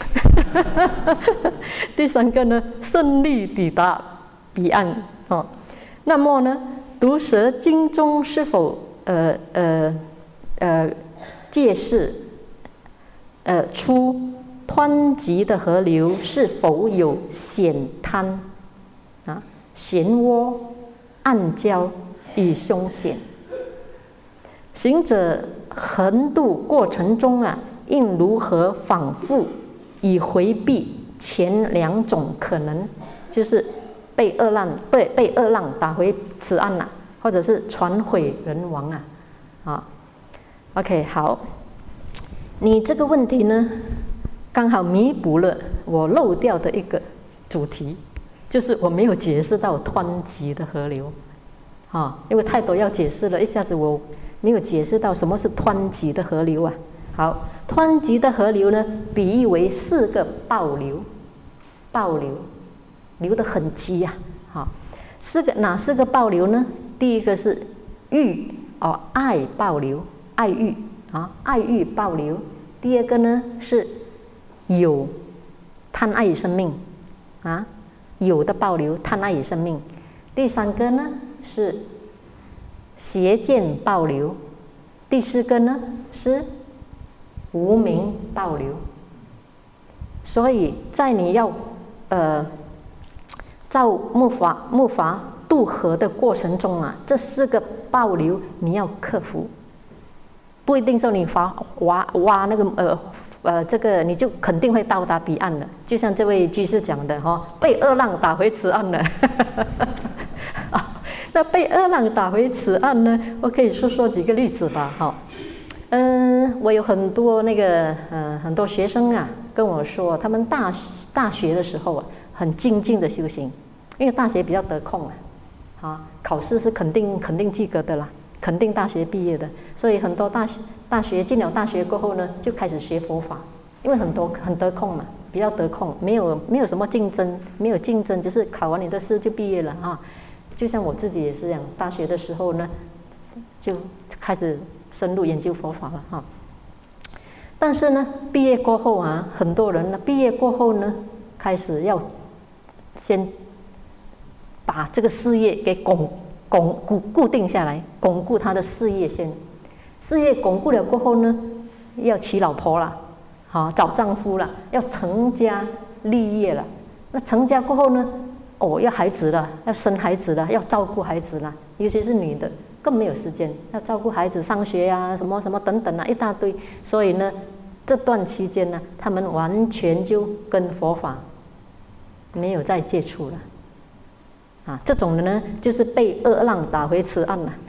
S1: 第三个呢，顺利抵达彼岸哦。那么呢，毒蛇经中是否呃呃呃解释呃出湍急的河流是否有险滩啊、漩涡、暗礁与凶险？行者横渡过程中啊，应如何反复以回避前两种可能，就是被恶浪被被恶浪打回此岸呐、啊，或者是船毁人亡啊，啊 ，OK， 好，你这个问题呢，刚好弥补了我漏掉的一个主题，就是我没有解释到湍急的河流，啊，因为太多要解释了，一下子我没有解释到什么是湍急的河流啊。好，湍急的河流呢，比喻为四个暴流，暴流流得很急呀、啊。好，四个哪四个暴流呢？第一个是欲哦爱暴流，爱欲啊，爱欲暴流。第二个呢是有贪爱于生命啊，有的暴流贪爱于生命。第三个呢是邪见暴流。第四个呢是无明暴流。所以在你要呃造木筏木筏渡河的过程中啊，这四个暴流你要克服，不一定说你划挖挖那个呃呃这个你就肯定会到达彼岸了。就像这位居士讲的哈、哦，被恶浪打回此岸了。那被恶浪打回此岸呢？我可以说说几个例子吧，哈、哦。嗯、呃，我有很多那个呃很多学生啊， 跟我说，他们大大学的时候啊，很精进的修行，因为大学比较得空啊，啊，考试是肯定肯定及格的啦，肯定大学毕业的，所以很多大学大学进了大学过后呢，就开始学佛法，因为很多很得空嘛，比较得空，没有没有什么竞争，没有竞争，就是考完你的试就毕业了啊。就像我自己也是这样，大学的时候呢，就开始深入研究佛法了哈。但是呢，毕业过后啊，很多人呢，毕业过后呢，开始要先把这个事业给巩巩固固定下来，巩固他的事业先。事业巩固了过后呢，要娶老婆了，好找丈夫了，要成家立业了。那成家过后呢，哦，要孩子了，要生孩子了，要照顾孩子了，尤其是女的更没有时间，要照顾孩子上学啊，什么什么等等啊，一大堆。所以呢，这段期间呢，他们完全就跟佛法没有再接触了。啊，这种人呢，就是被恶浪打回此岸了。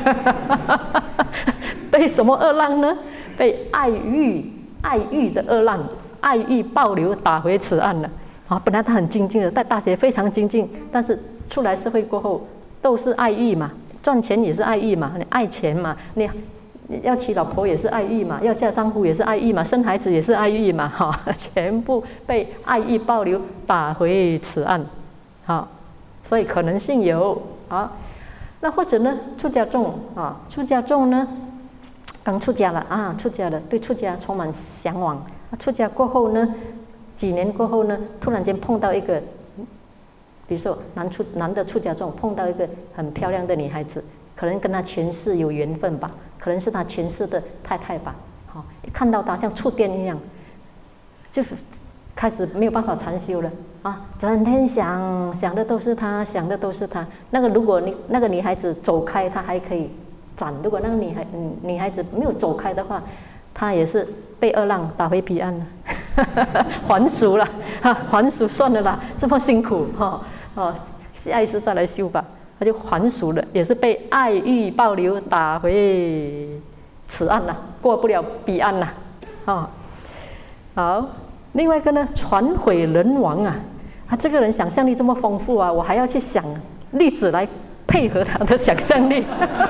S1: 被什么恶浪呢？被爱欲爱欲的恶浪，爱欲暴流打回此岸了。啊，本来他很精进的，在大学非常精进，但是出来社会过后，都是爱欲嘛，赚钱也是爱欲嘛，你爱钱嘛，你要娶老婆也是爱欲嘛，要嫁丈夫也是爱欲嘛，生孩子也是爱欲嘛，哈，全部被爱欲暴流打回此岸，好。所以可能性有啊，那或者呢，出家众啊，出家众呢，刚出家了啊，出家了，对出家充满向往。出家过后呢，几年过后呢，突然间碰到一个，比如说男出男的出家众碰到一个很漂亮的女孩子，可能跟他前世有缘分吧，可能是他前世的太太吧。好，一看到他像触电一样，就开始没有办法禅修了。啊，整天想想的都是他，想的都是他。那个如果你那个女孩子走开，他还可以斩；如果那个女孩嗯女孩子没有走开的话，他也是被恶浪打回彼岸了，还俗了，哈，还俗算了啦，这么辛苦哈，哦，下一次再来修吧，他就还俗了，也是被爱欲暴流打回此岸了，过不了彼岸了，啊，好，另外一个呢，船毁人亡啊。他这个人想象力这么丰富啊，我还要去想例子来配合他的想象力。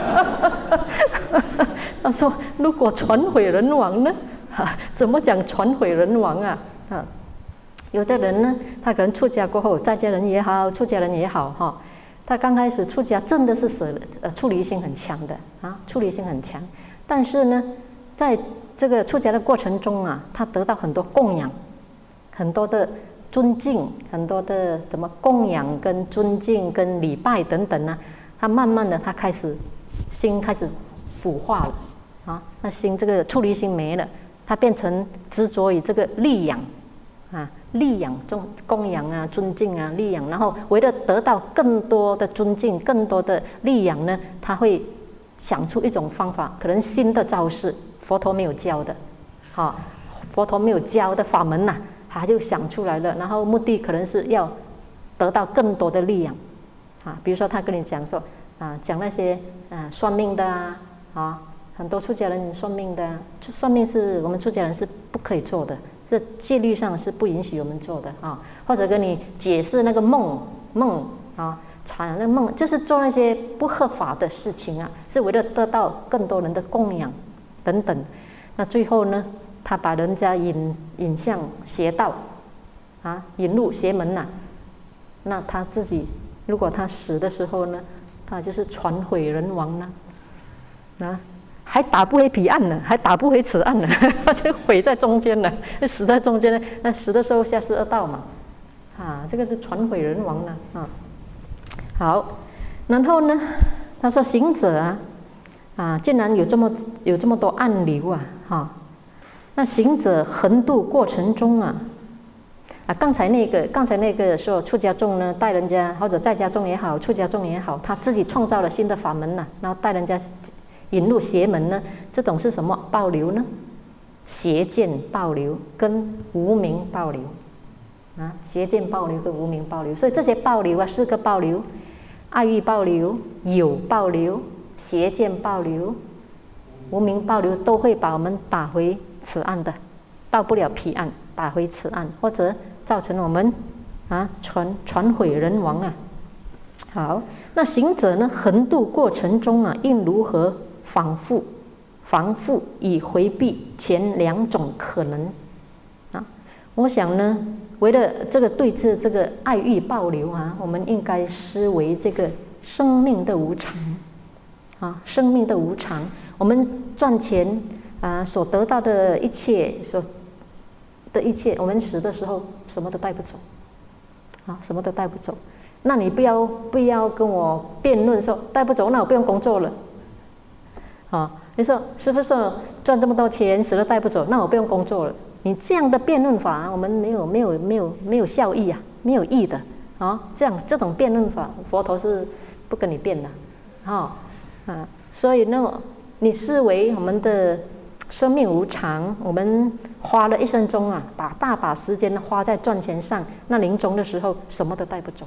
S1: 他说：“如果船毁人亡呢？啊、怎么讲船毁人亡啊？啊，有的人呢，他可能出家过后，在家人也好，出家人也好，哈、哦，他刚开始出家真的是舍呃出离心很强的啊，出离心很强。但是呢，在这个出家的过程中啊，他得到很多供养，很多的。”尊敬很多的怎么供养跟尊敬跟礼拜等等呢？他慢慢的他开始心开始腐化了啊，那心这个出离心没了，他变成执着于这个利养啊，利养中供养啊，尊敬啊，利养，然后为了得到更多的尊敬，更多的利养呢，他会想出一种方法，可能新的招式，佛陀没有教的，好，佛陀没有教的法门呐、啊。他就想出来了，然后目的可能是要得到更多的力量，啊，比如说他跟你讲说，啊，讲那些啊算命的啊，啊，很多出家人算命的、啊，算命是我们出家人是不可以做的，这戒律上是不允许我们做的啊，或者跟你解释那个梦梦啊，产那梦，就是做那些不合法的事情啊，是为了得到更多人的供养等等，那最后呢？他把人家引引向邪道，啊，引入邪门呐、啊。那他自己，如果他死的时候呢，他就是船毁人亡了、啊，啊，还打不回彼岸呢，还打不回此岸呢，他就毁在中间了，死在中间呢。那死的时候下世恶道嘛，啊，这个是船毁人亡了啊。好，然后呢，他说行者啊，啊，竟然有这么有这么多暗流啊，哈、啊。那行者横渡过程中啊，啊，刚才那个刚才那个说出家众呢，带人家或者在家众也好，出家众也好，他自己创造了新的法门呐、啊，然后带人家引入邪门呢，这种是什么暴流呢？邪见暴流跟无明暴流啊，邪见暴流跟无明暴流，所以这些暴流啊，四个暴流：爱欲暴流、有暴流、邪见暴流、无明暴流，都会把我们打回此岸的，到不了彼岸打回此岸，或者造成我们啊船船毁人亡啊。好，那行者呢，横渡过程中啊，应如何防复防复以回避前两种可能啊？我想呢，为了这个对治这个爱欲暴流啊，我们应该思维这个生命的无常啊，生命的无常。我们赚钱啊，所得到的一切，所的一切，我们死的时候什么都带不走啊，什么都带不走。那你不要不要跟我辩论说带不走，那我不用工作了啊？你说师父说赚这么多钱死了带不走，那我不用工作了。你这样的辩论法，我们没有没有没有没有效益啊，没有益的啊。这样这种辩论法，佛陀是不跟你辩的，啊啊。所以呢，你思维我们的生命无常，我们花了一生中啊，把大把时间花在赚钱上，那临终的时候什么都带不走。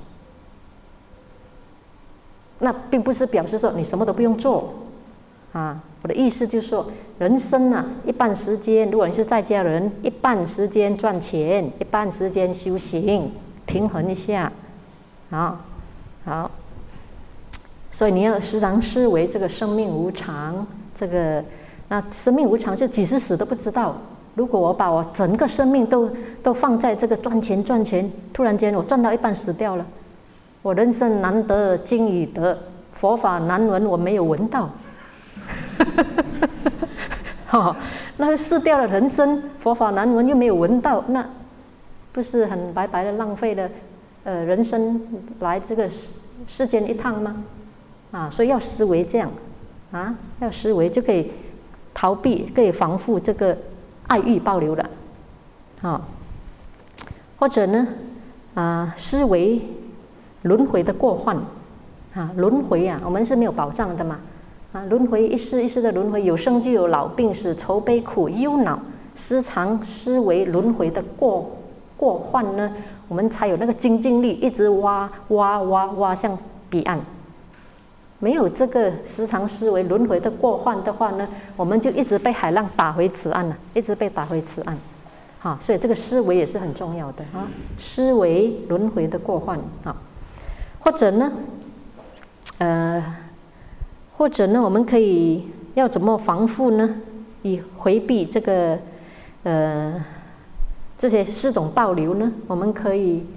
S1: 那并不是表示说你什么都不用做啊，我的意思就是说，人生啊，一半时间，如果你是在家人，一半时间赚钱，一半时间修行，平衡一下，好，好。所以你要时常思维这个生命无常，这个那生命无常就几时死都不知道。如果我把我整个生命都都放在这个赚钱赚钱，突然间我赚到一半死掉了。我人生难得经已得，佛法难闻，我没有闻到。哦，那失掉了人生，佛法难闻又没有闻到，那不是很白白的浪费了呃人生来这个世间一趟吗？啊，所以要思维这样啊，要思维就可以逃避，可以防护这个爱欲暴流了。啊，或者呢啊，思维轮回的过患啊，轮回啊，我们是没有保障的嘛啊，轮回一世一世的轮回，有生就有老，病死愁悲苦忧恼，时常思维轮回的过过患呢，我们才有那个精进力，一直挖挖挖挖向彼岸。没有这个时常思维轮回的过患的话呢，我们就一直被海浪打回此岸了，一直被打回此岸。好，所以这个思维也是很重要的啊，思维轮回的过患啊。或者呢，呃，或者呢，我们可以要怎么防护呢？以回避这个呃这些四种暴流呢？我们可以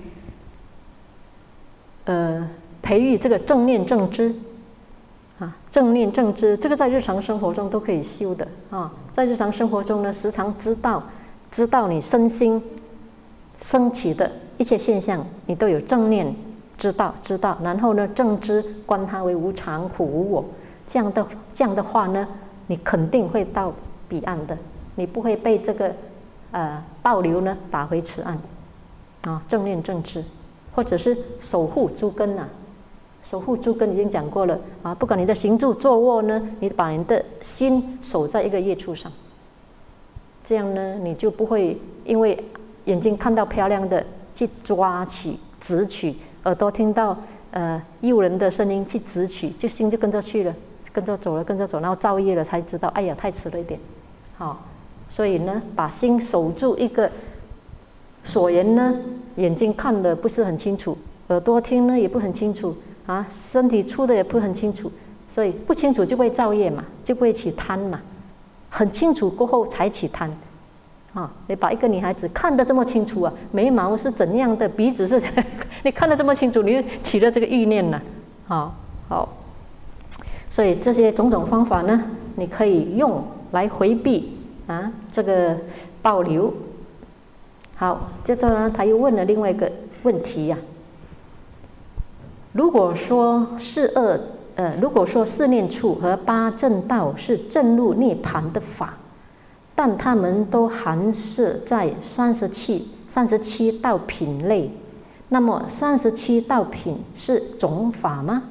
S1: 呃培育这个正念正知啊，正念正知，这个在日常生活中都可以修的啊。在日常生活中呢，时常知道知道你身心升起的一切现象，你都有正念。知道知道，然后呢，正知观它为无常苦无我，这样的这样的话呢，你肯定会到彼岸的，你不会被这个呃暴流呢打回此岸啊。正念正知，或者是守护诸根啊，守护诸根已经讲过了啊。不管你的行住坐卧呢，你把你的心守在一个业处上，这样呢，你就不会因为眼睛看到漂亮的去抓取执取。耳朵听到呃诱人的声音去直取，就心就跟着去了，跟着走了，跟着走，然后造业了，才知道，哎呀，太迟了一点。好，所以呢，把心守住一个所言呢，眼睛看的不是很清楚，耳朵听呢也不很清楚啊，身体触的也不很清楚，所以不清楚就会造业嘛，就会起贪嘛。很清楚过后才起贪。啊，你把一个女孩子看得这么清楚啊，眉毛是怎样的，鼻子是你看得这么清楚，你就起了这个欲念了。好，好，所以这些种种方法呢，你可以用来回避啊这个暴流。好，接着呢，他又问了另外一个问题呀、啊：如果说四二呃，如果说四念处和八正道是正入涅槃的法，但他们都含摄在三十七三十七道品类，那么三十七道品是总法吗？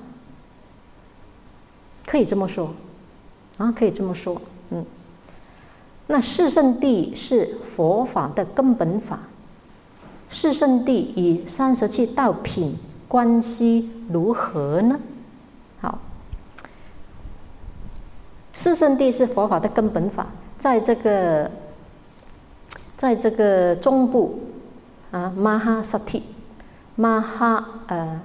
S1: 可以这么说啊，可以这么说。嗯，那四圣谛是佛法的根本法，四圣谛与三十七道品关系如何呢？好，四圣谛是佛法的根本法。在这个在这个中部啊，Mahasati， Maha 呃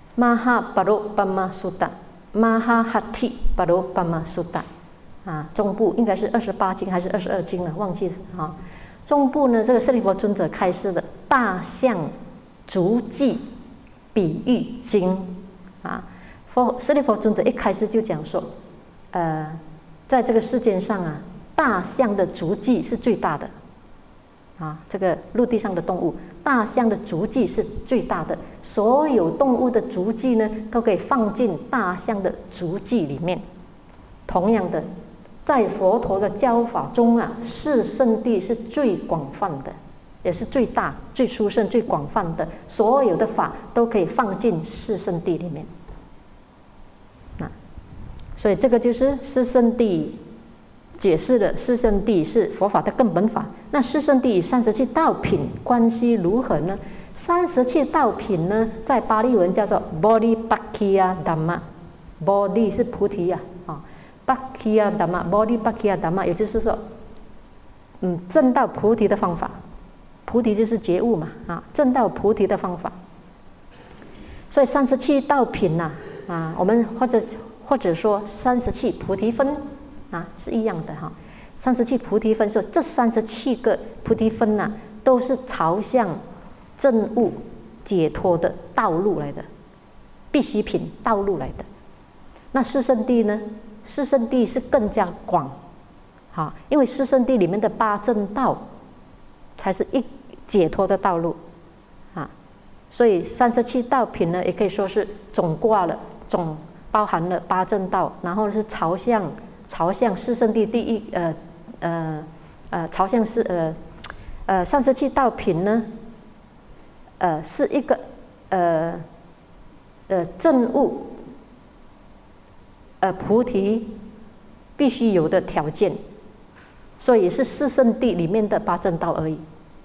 S1: Mahabharupama Sutta，Mahahati Bharupama Sutta 啊，中部应该是二十八经还是二十二经了，忘记了啊。中部呢，这个舍利弗尊者开示的大象足迹比喻经啊，佛舍利弗尊者一开始就讲说，呃，在这个世界上啊，大象的足迹是最大的啊，这个陆地上的动物，大象的足迹是最大的，所有动物的足迹呢，都可以放进大象的足迹里面。同样的，在佛陀的教法中啊，四圣谛是最广泛的，也是最大、最殊胜、最广泛的，所有的法都可以放进四圣谛里面。啊，所以这个就是四圣谛解释了四圣谛是佛法的根本法。那四圣谛与三十七道品关系如何呢？三十七道品呢，在巴利文叫做 Bodhipakkhya Dhamma，Bodhi 是菩提呀、啊，啊 ，Pakkhya Dhamma，Bodhipakkhya Dhamma， 也就是说，嗯，证到菩提的方法。菩提就是觉悟嘛，啊，证到菩提的方法。所以三十七道品呐、啊，啊，我们或者或者说三十七菩提分啊，是一样的哈。三十七菩提分说，这三十七个菩提分呐、啊，都是朝向证悟解脱的道路来的，必需品道路来的。那四圣谛呢？四圣谛是更加广，哈，因为四圣谛里面的八正道才是一解脱的道路啊，所以三十七道品呢，也可以说是总挂了，总包含了八正道，然后是朝向朝向四圣谛第一呃呃呃朝向是呃呃三十七道品呢，呃是一个呃呃证悟呃菩提必须有的条件，所以是四圣谛里面的八正道而已。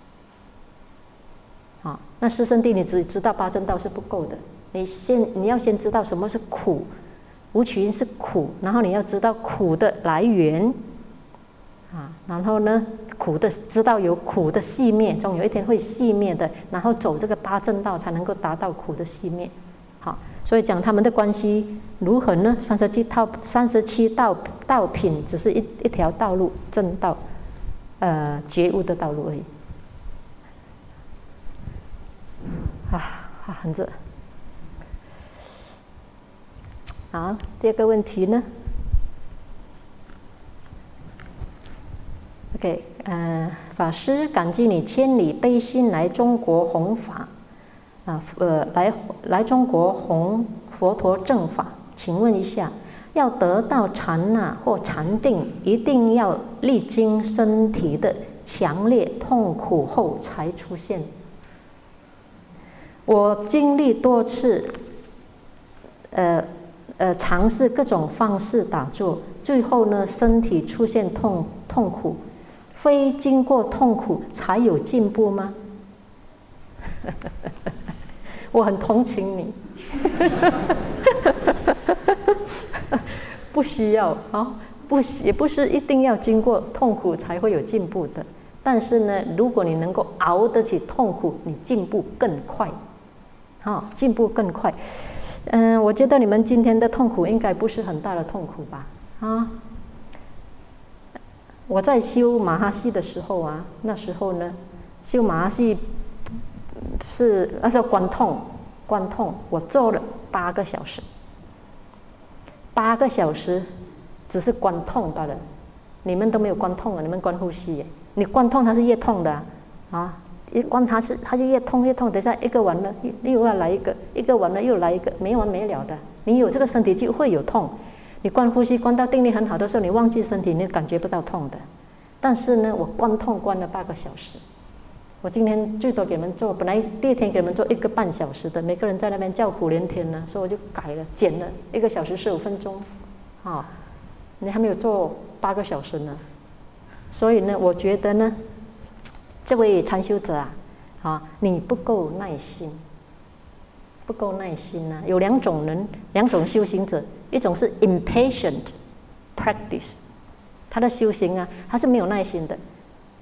S1: 啊，那四圣谛你只知道八正道是不够的，你先你要先知道什么是苦，无取因是苦，然后你要知道苦的来源，啊，然后呢，苦的知道有苦的熄灭，总有一天会熄灭的，然后走这个八正道才能够达到苦的熄灭。好，所以讲他们的关系如何呢？三十七道三十七道道品只是一一条道路，正道，呃，觉悟的道路而已。啊啊，很热。好，第二个问题呢 ？OK， 呃，法师，感激你千里悲心来中国弘法，啊，呃，来来中国弘佛陀正法。请问一下，要得到禅那或禅定，一定要历经身体的强烈痛苦后才出现？我经历多次，呃呃，尝试各种方式打坐，最后呢，身体出现痛痛苦，非经过痛苦才有进步吗？我很同情你，不需要啊，不也不是一定要经过痛苦才会有进步的。但是呢，如果你能够熬得起痛苦，你进步更快。好，进步更快。嗯、呃，我觉得你们今天的痛苦应该不是很大的痛苦吧？啊，我在修马哈系的时候啊，那时候呢，修马哈系是那时候关痛，关痛，我做了八个小时，八个小时只是关痛罢了。你们都没有关痛啊，你们关呼吸耶，你关痛它是越痛的啊。啊一关它是，它就越痛越痛。等一下一个完了，又要来一个，一个完了又来一个，没完没了的。你有这个身体就会有痛。你关呼吸关到定力很好的时候，你忘记身体，你感觉不到痛的。但是呢，我关痛关了八个小时。我今天最多给你们做，本来第二天给你们做一个半小时的，每个人在那边叫苦连天呢，所以我就改了，减了一个小时十五分钟。啊，你还没有做八个小时呢。所以呢，我觉得呢。这位禅修者啊，啊，你不够耐心，不够耐心啊！有两种人，两种修行者，一种是 impatient practice， 他的修行啊，他是没有耐心的，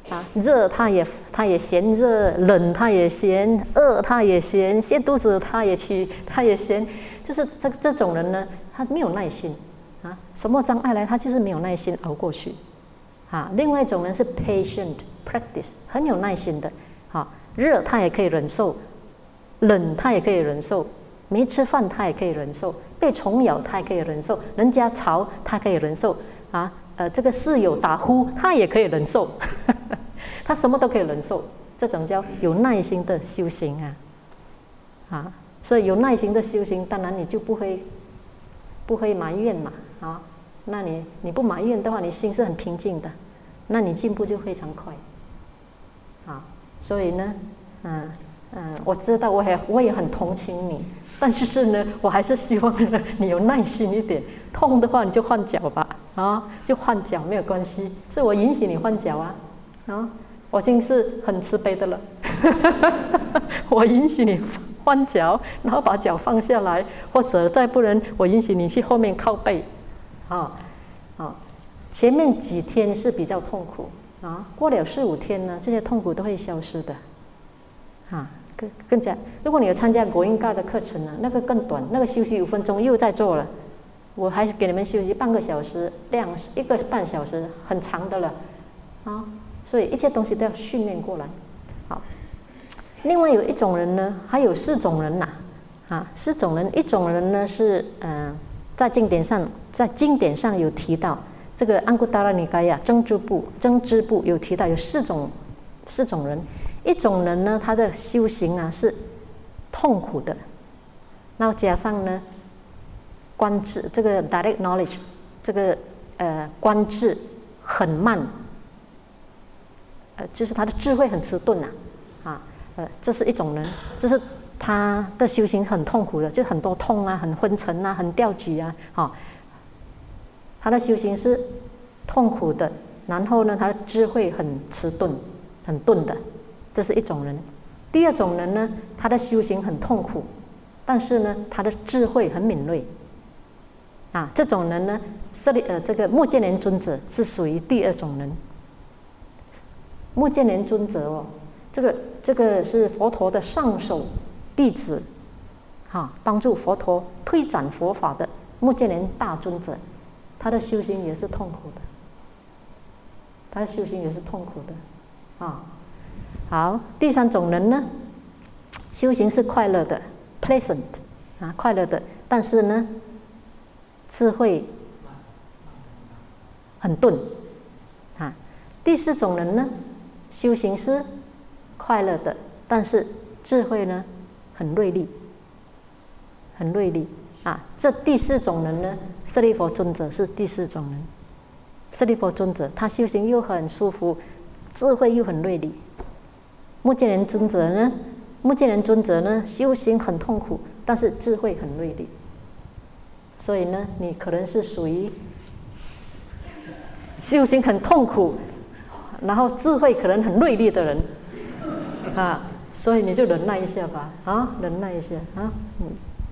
S1: 啊，热它也它也嫌热，冷它也嫌，饿它也嫌，泻肚子它也去它也嫌，就是这这种人呢，他没有耐心啊，什么障碍来他就是没有耐心熬过去啊。另外一种人是 patient practice， 很有耐心的啊，热他也可以忍受，冷他也可以忍受，没吃饭他也可以忍受，被虫咬他也可以忍受，人家吵他可以忍受啊。呃，这个室友打呼，他也可以忍受，他什么都可以忍受，这种叫有耐心的修行啊，啊，所以有耐心的修行，当然你就不会不会埋怨嘛，啊，那你你不埋怨的话，你心是很平静的，那你进步就非常快，啊，所以呢，嗯嗯，我知道我也我也很同情你，但是呢，我还是希望呢你有耐心一点，痛的话你就换脚吧。啊，就换脚没有关系，所以我允许你换脚啊，啊，我已经是很慈悲的了，我允许你换脚，然后把脚放下来，或者再不然，我允许你去后面靠背，啊啊，前面几天是比较痛苦啊，过了四五天呢，这些痛苦都会消失的，啊，更更加，如果你有参加国音尬的课程呢，那个更短，那个休息五分钟又在做了。我还是给你们休息半个小时，量一个半小时，很长的了，啊，所以一切东西都要训练过来。好，另外有一种人呢，还有四种人呐、啊，啊，四种人，一种人呢是嗯、呃，在经典上，在经典上有提到，这个安古达拉尼嘎呀增支部增支部有提到有四种四种人，一种人呢，他的修行啊是痛苦的，然后加上呢。观智这个 direct knowledge， 这个呃观智很慢，呃就是他的智慧很迟钝呐、啊，啊呃这是一种人，这是他的修行很痛苦的，就很多痛啊，很昏沉啊，很掉举啊，啊，他的修行是痛苦的，然后呢，他的智慧很迟钝，很钝的，这是一种人。第二种人呢，他的修行很痛苦，但是呢，他的智慧很敏锐。啊，这种人呢，舍利呃，这个目犍连尊者是属于第二种人。目犍连尊者哦，这个这个是佛陀的上首弟子，哈、啊，帮助佛陀推展佛法的目犍连大尊者，他的修行也是痛苦的，他的修行也是痛苦的，啊，好，第三种人呢，修行是快乐的 ，pleasant， 啊，快乐的，但是呢。智慧很钝，啊，第四种人呢，修行是快乐的，但是智慧呢很锐利，很锐利啊。这第四种人呢，舍利弗尊者是第四种人。舍利弗尊者他修行又很舒服，智慧又很锐利。目犍连尊者呢，目犍连尊者呢修行很痛苦，但是智慧很锐利。所以呢，你可能是属于修行很痛苦，然后智慧可能很锐利的人啊，所以你就忍耐一下吧，啊，忍耐一下啊，嗯。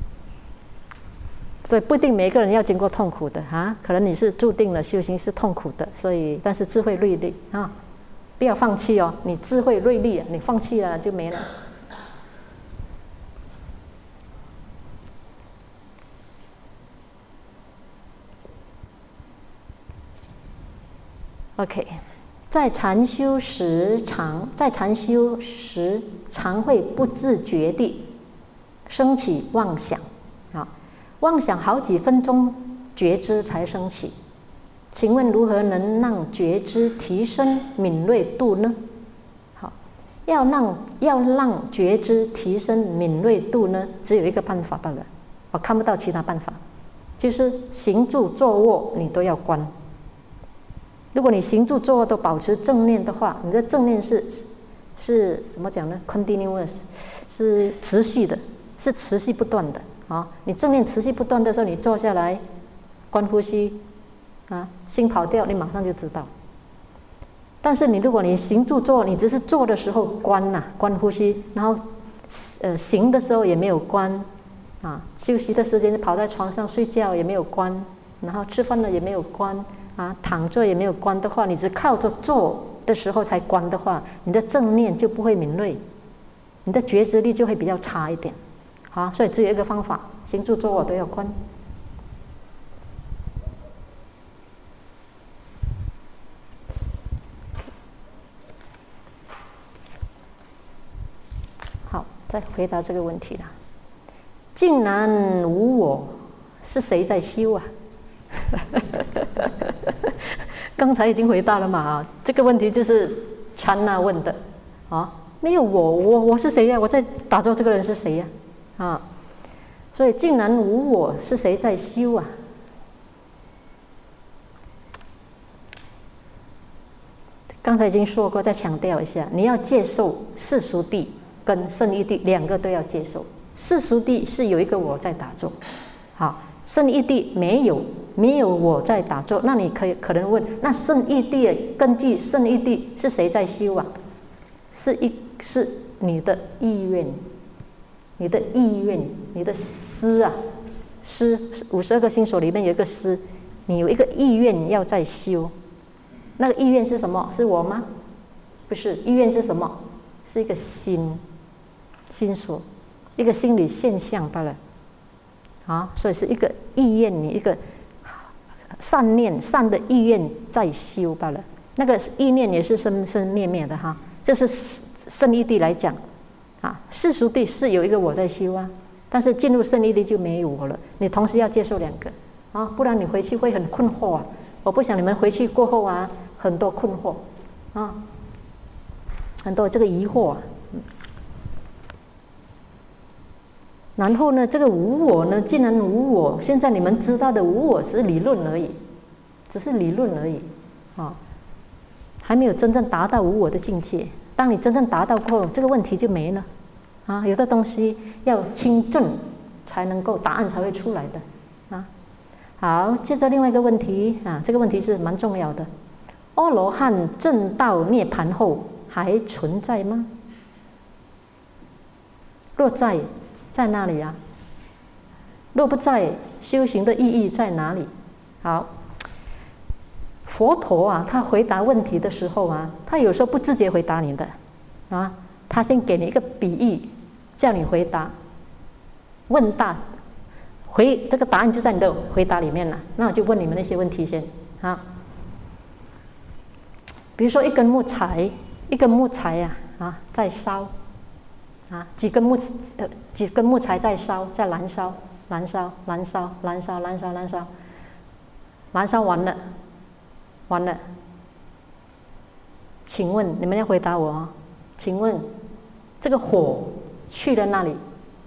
S1: 所以不一定每个人要经过痛苦的啊，可能你是注定了修行是痛苦的，所以但是智慧锐利啊，不要放弃哦，你智慧锐利，你放弃了就没了。OK， 在禅修时常在禅修时常会不自觉地升起妄想啊，妄想好几分钟觉知才升起，请问如何能让觉知提升敏锐度呢？好，要让要让觉知提升敏锐度呢，只有一个办法罢了，我看不到其他办法，就是行住坐卧你都要观。如果你行住坐卧都保持正念的话，你的正念是是什么讲呢 ？continuous， 是持续的，是持续不断的啊！你正念持续不断的时候，你坐下来观呼吸啊，心跑掉，你马上就知道。但是你如果你行住坐，你只是坐的时候观呐、啊，观呼吸，然后呃行的时候也没有观啊，休息的时间跑在床上睡觉也没有观，然后吃饭了也没有观。啊，躺着也没有观的话，你只靠着坐的时候才观的话，你的正念就不会敏锐，你的觉知力就会比较差一点。好，所以只有一个方法，行住坐卧都要观。好，再回答这个问题了。竟然无我，是谁在修啊？刚才已经回答了嘛，啊，这个问题就是禅那问的啊，没有我，我我是谁呀？我在打坐这个人是谁呀？啊，所以竟然无我，是谁在修啊？刚才已经说过，再强调一下，你要接受世俗谛跟圣义谛两个都要接受。世俗谛是有一个我在打坐，好，圣义谛没有。没有我在打坐，那你可以可能问，那圣义谛根据圣义谛是谁在修啊？是一是你的意愿，你的意愿，你的思啊，思五十二个心所里面有一个思，你有一个意愿要在修，那个意愿是什么？是我吗？不是，意愿是什么？是一个心，心所，一个心理现象罢了。啊，所以是一个意愿，你一个。善念善的意愿在修罢了，那个意念也是生生灭灭的哈。这是圣义谛来讲啊，世俗谛是有一个我在修啊，但是进入圣义谛就没有我了。你同时要接受两个啊，不然你回去会很困惑啊。我不想你们回去过后啊，很多困惑啊，很多这个疑惑啊。然后呢，这个无我呢，既然无我，现在你们知道的无我是理论而已，只是理论而已啊，还没有真正达到无我的境界。当你真正达到过后，这个问题就没了啊。有的东西要亲证才能够答案才会出来的啊。好，接着另外一个问题啊，这个问题是蛮重要的。阿罗汉证道涅槃后还存在吗？若在，在哪里啊？若不在，修行的意义在哪里？好，佛陀啊，他回答问题的时候啊，他有时候不直接回答你的啊，他先给你一个比喻，叫你回答。问答回这个答案就在你的回答里面了。那我就问你们那些问题先啊。比如说一根木材，一根木材啊啊在烧。啊，几根木呃几根木材在烧，在燃烧，燃烧，燃烧，燃烧，燃烧，燃烧，燃烧完了，完了。请问你们要回答我啊？请问这个火去了哪里？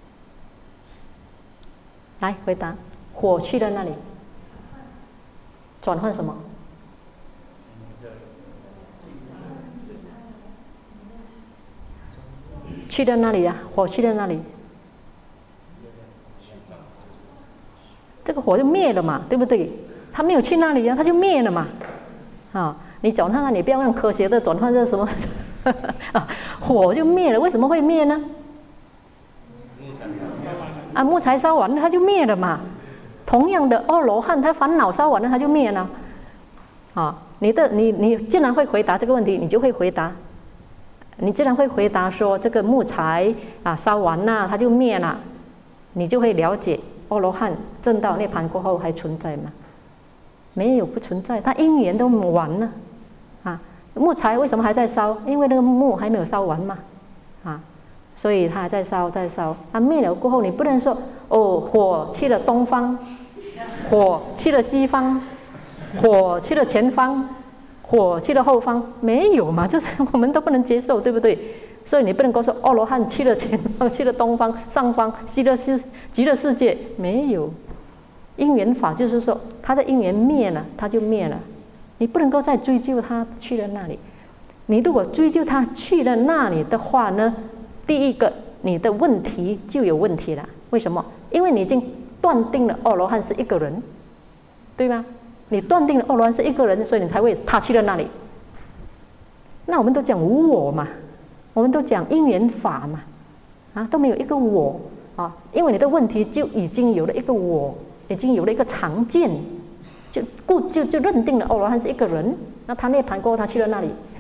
S1: 来回答，火去了哪里？转换什么？去到哪里呀、啊？火去到哪里？这个火就灭了嘛，对不对？它没有去那里呀、啊，它就灭了嘛。啊，你转换，你不要用科学的转换，这什么？啊，火就灭了，为什么会灭呢？啊，木材烧完了，它就灭了嘛。同样的，阿罗汉他烦恼烧完了，他就灭了。啊，你的你你既然会回答这个问题，你就会回答。你既然会回答说这个木材啊烧完了它就灭了，你就会了解阿罗汉证道涅槃过后还存在吗？没有，不存在，它因缘都完了啊。木材为什么还在烧？因为那个木还没有烧完嘛啊，所以它还在烧，在烧。它灭了过后，你不能说哦，火去了东方，火去了西方，火去了前方。火去了后方，没有嘛？就是我们都不能接受，对不对？所以你不能够说阿罗汉去了前方，去了东方、上方、极乐世极乐世界，没有。因缘法就是说，他的因缘灭了，他就灭了，你不能够再追究他去了那里。你如果追究他去了那里的话呢，第一个你的问题就有问题了。为什么？因为你已经断定了阿罗汉是一个人，对吗？你断定了阿罗汉是一个人，所以你才会他去了那里。那我们都讲无我嘛，我们都讲因缘法嘛，啊，都没有一个我啊，因为你的问题就已经有了一个我，已经有了一个常见，就故就就认定了阿罗汉是一个人。那他涅槃过后，他去了那里，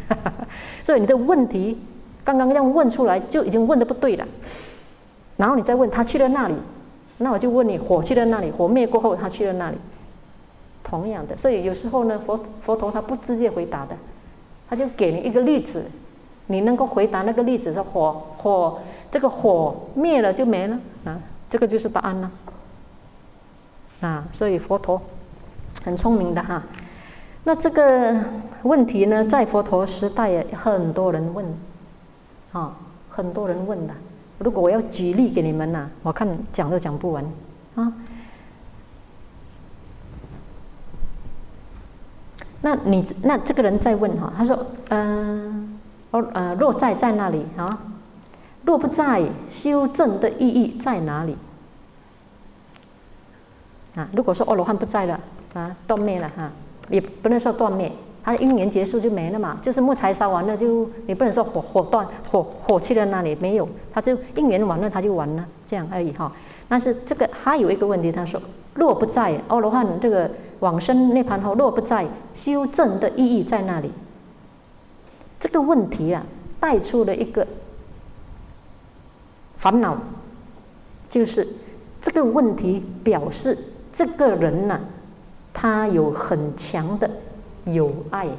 S1: 所以你的问题刚刚这样问出来，就已经问的不对了。然后你再问他去了那里，那我就问你火去了那里，火灭过后他去了那里，同样的。所以有时候呢，佛佛陀他不直接回答的，他就给你一个例子，你能够回答那个例子是火火这个火灭了就没了啊，这个就是答案了啊。所以佛陀很聪明的哈。那这个问题呢，在佛陀时代也很多人问啊，很多人问的。如果我要举例给你们呐、啊，我看讲都讲不完啊。那你那这个人在问哈，他说，嗯、呃，呃，若在在那里啊？若不在，修正的意义在哪里？啊，如果说阿罗汉不在了啊，断灭了哈、啊，也不能说断灭。它因缘结束就没了嘛，就是木材烧完了就，你不能说火火断火火去了那里没有，它就因缘完了它就完了，这样而已哈。但是这个还有一个问题，他说若不在阿罗汉这个往生涅槃后若不在，修正的意义在那里？这个问题啊，带出了一个烦恼，就是这个问题表示这个人呢、啊，他有很强的有爱，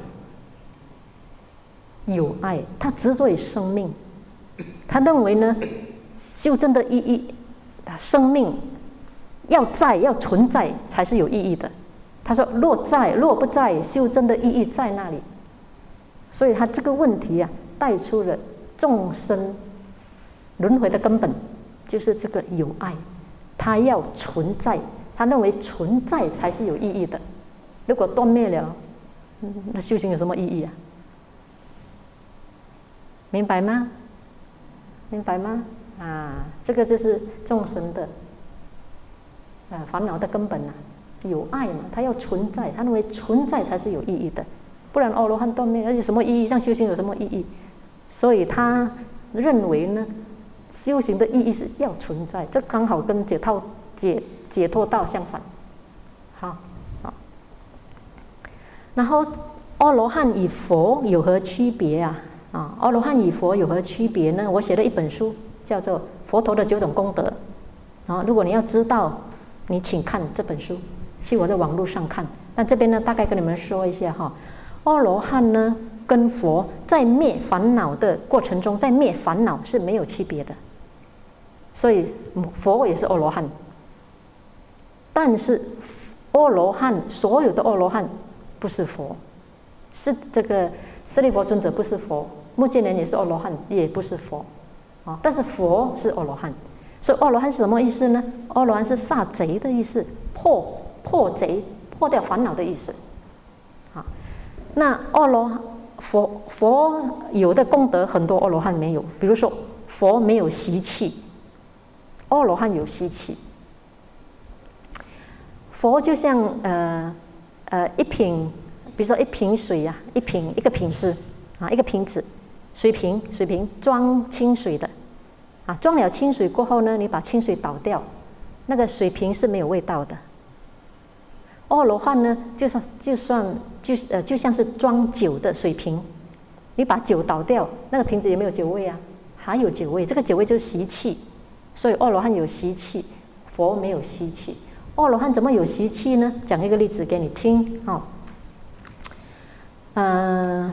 S1: 有爱，他执着于生命，他认为呢，修正的意义，生命要在要存在才是有意义的。他说：若在若不在，修正的意义在那里？所以他这个问题啊，带出了众生轮回的根本，就是这个有爱，他要存在，他认为存在才是有意义的。如果断灭了，那修行有什么意义啊？明白吗？明白吗？啊，这个就是众生的啊烦恼的根本啊，有爱嘛，他要存在，他认为存在才是有意义的，不然阿罗汉断灭那有什么意义？让修行有什么意义？所以他认为呢，修行的意义是要存在，这刚好跟解脱解解脱道相反。好。然后阿罗汉与佛有何区别啊？啊，阿罗汉与佛有何区别呢？我写了一本书，叫做《佛陀的九种功德》啊。如果你要知道，你请看这本书，去我的网络上看。那这边呢，大概跟你们说一下哈。阿罗汉呢，跟佛在灭烦恼的过程中，在灭烦恼是没有区别的。所以佛也是阿罗汉，但是阿罗汉所有的阿罗汉不是佛，是这个舍利弗尊者不是佛，目犍连也是阿罗汉，也不是佛啊。但是佛是阿罗汉，所以阿罗汉是什么意思呢？阿罗汉是杀贼的意思，破破贼、破掉烦恼的意思。啊，那阿罗佛佛有的功德很多，阿罗汉没有。比如说，佛没有习气，阿罗汉有习气。佛就像呃。呃，一瓶，比如说一瓶水呀、啊，一瓶一个瓶子啊，一个瓶子，水瓶水瓶装清水的，啊，装了清水过后呢，你把清水倒掉，那个水瓶是没有味道的。阿罗汉呢，就算就算就呃就像是装酒的水瓶，你把酒倒掉，那个瓶子也没有酒味啊，还有酒味，这个酒味就是习气，所以阿罗汉有习气，佛没有习气。阿罗汉怎么有习气呢？讲一个例子给你听哦。呃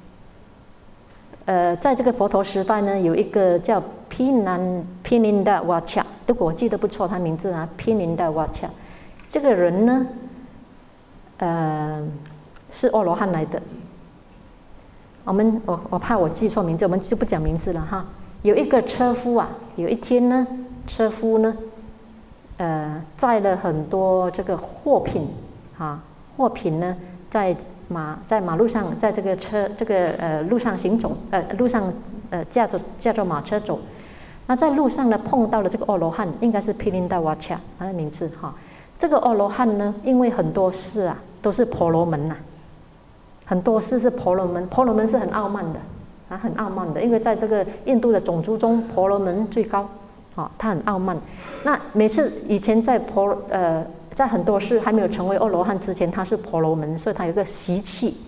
S1: 呃，在这个佛陀时代呢，有一个叫毗南毗宁的瓦恰，如果我记得不错，他名字啊，毗宁的瓦恰。这个人呢，呃，是阿罗汉来的。我们我我怕我记错名字，我们就不讲名字了哈。有一个车夫啊，有一天呢，车夫呢。呃，载了很多这个货品啊，货品呢，在马在马路上，在这个车这个呃路上行走，呃路上呃驾着驾着马车走。那在路上呢，碰到了这个阿罗汉，应该是毗宁达瓦恰，他的名字哈。这个阿罗汉呢，因为很多事啊都是婆罗门呐、啊，很多事是婆罗门，婆罗门是很傲慢的啊，很傲慢的，因为在这个印度的种族中，婆罗门最高。哦，他很傲慢。那每次以前在婆呃，在很多事还没有成为阿罗汉之前，他是婆罗门，所以他有个习气，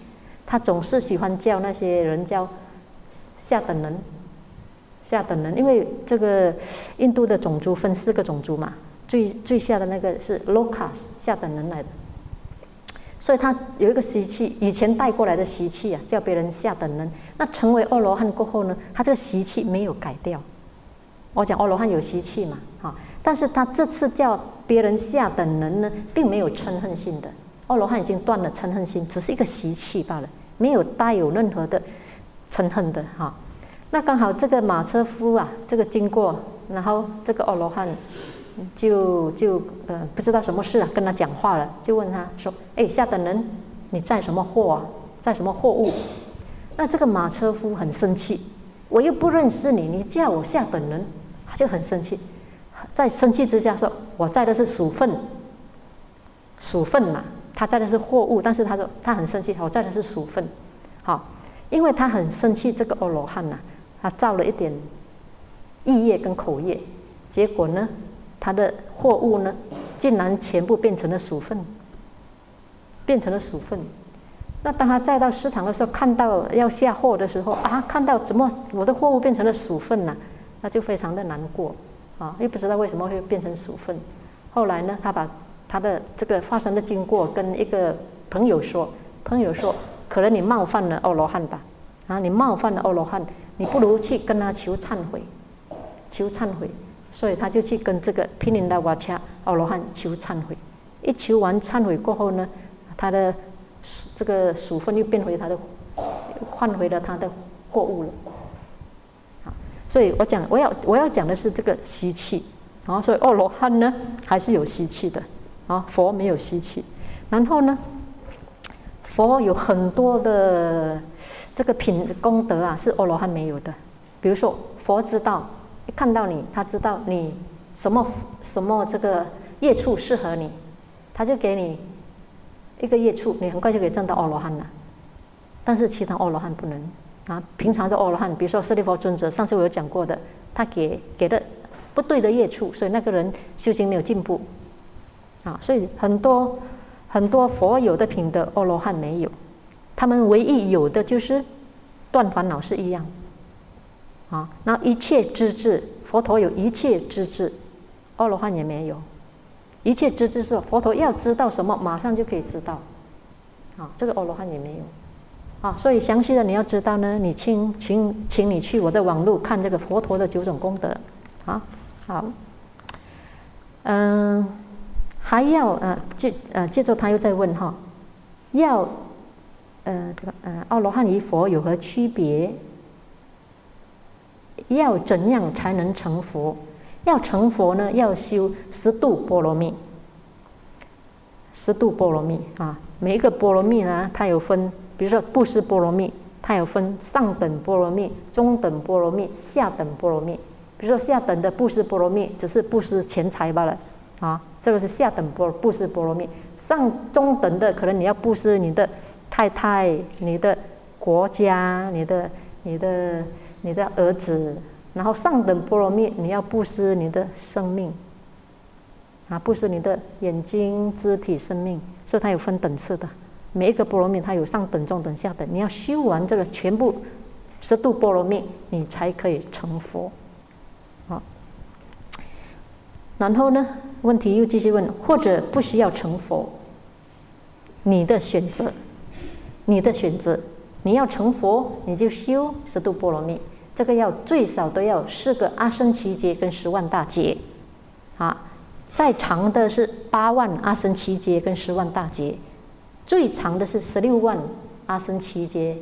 S1: 他总是喜欢叫那些人叫下等人，下等人，因为这个印度的种族分四个种族嘛，最最下的那个是 low caste 下等人来的，所以他有一个习气，以前带过来的习气啊，叫别人下等人。那成为阿罗汉过后呢，他这个习气没有改掉。我讲阿罗汉有习气嘛，哈，但是他这次叫别人下等人呢，并没有嗔恨心的。阿罗汉已经断了嗔恨心，只是一个习气罢了，没有带有任何的嗔恨的哈。那刚好这个马车夫啊，这个经过，然后这个阿罗汉就就呃不知道什么事啊，跟他讲话了，就问他说：“哎，下等人，你载什么货啊？载什么货物？”那这个马车夫很生气，我又不认识你，你叫我下等人，他就很生气，在生气之下说：“我载的是鼠粪，鼠粪嘛。”他载的是货物，但是他说他很生气，我载的是鼠粪，好，因为他很生气，这个阿罗汉呐、啊，他造了一点意业跟口业，结果呢，他的货物呢，竟然全部变成了鼠粪，变成了鼠粪。那当他载到市场的时候，看到要下货的时候啊，看到怎么我的货物变成了鼠粪呐、啊，那就非常的难过啊，又不知道为什么会变成鼠粪。后来呢，他把他的这个发生的经过跟一个朋友说，朋友说可能你冒犯了阿罗汉吧，啊，你冒犯了阿罗汉，你不如去跟他求忏悔，求忏悔。所以他就去跟这个毗陵达瓦恰阿罗汉求忏悔。一求完忏悔过后呢，他的这个鼠粪又变回他的，换回了他的货物了。好，所以我讲我要我要讲的是这个习气啊，所以阿罗汉呢还是有习气的。啊，佛没有习气，然后呢，佛有很多的这个品功德啊，是阿罗汉没有的。比如说，佛知道一看到你，他知道你什么什么这个业处适合你，他就给你一个业处，你很快就可以证到阿罗汉了。但是其他阿罗汉不能啊，平常的阿罗汉，比如说舍利弗尊者，上次我有讲过的，他给给的不对的业处，所以那个人修行没有进步。啊，所以很多很多佛有的品德，阿罗汉没有，他们唯一有的就是断烦恼是一样。啊，那一切知智，佛陀有一切知智，阿罗汉也没有。一切知智是佛陀要知道什么，马上就可以知道。啊，这个阿罗汉也没有。啊，所以详细的你要知道呢，你请请请你去我的网络看这个佛陀的九种功德。啊，好，嗯。还要呃，接呃，接着他又在问哈，要呃这个呃阿罗汉与佛有何区别？要怎样才能成佛？要成佛呢，要修十度波罗蜜。十度波罗蜜啊，每一个波罗蜜呢，它有分，比如说布施波罗蜜，它有分上等波罗蜜、中等波罗蜜、下等波罗蜜。比如说下等的布施波罗蜜，只是布施钱财罢了啊。这个是下等波布施波罗蜜，上中等的可能你要布施你的太太、你的国家、你的、你的、你的儿子，然后上等波罗蜜你要布施你的生命，啊，布施你的眼睛、肢体、生命，所以它有分等次的。每一个波罗蜜它有上等、中等、下等，你要修完这个全部十度波罗蜜，你才可以成佛。啊，然后呢？问题又继续问，或者不需要成佛，你的选择，你的选择，你要成佛，你就修十度波罗蜜，这个要最少都要四个阿僧祇劫跟十万大劫，啊，再长的是八万阿僧祇劫跟十万大劫，最长的是十六万阿僧祇劫，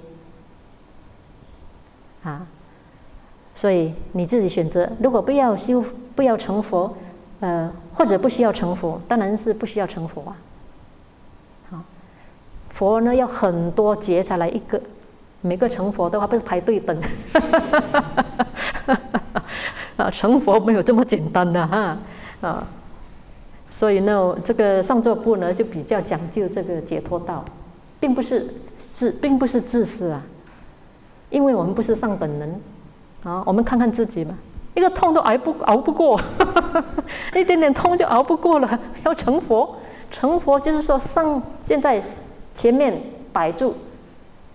S1: 啊，所以你自己选择，如果不要修，不要成佛。呃，或者不需要成佛，当然是不需要成佛啊。好，佛呢要很多劫才来一个，每个成佛的话不是排队等，啊，成佛没有这么简单的哈啊。所以呢，这个上座部呢就比较讲究这个解脱道，并不是自，并不是自私啊，因为我们不是上等人啊，我们看看自己嘛。一个痛都熬不熬不过，一点点痛就熬不过了，要成佛。成佛就是说上现在前面摆住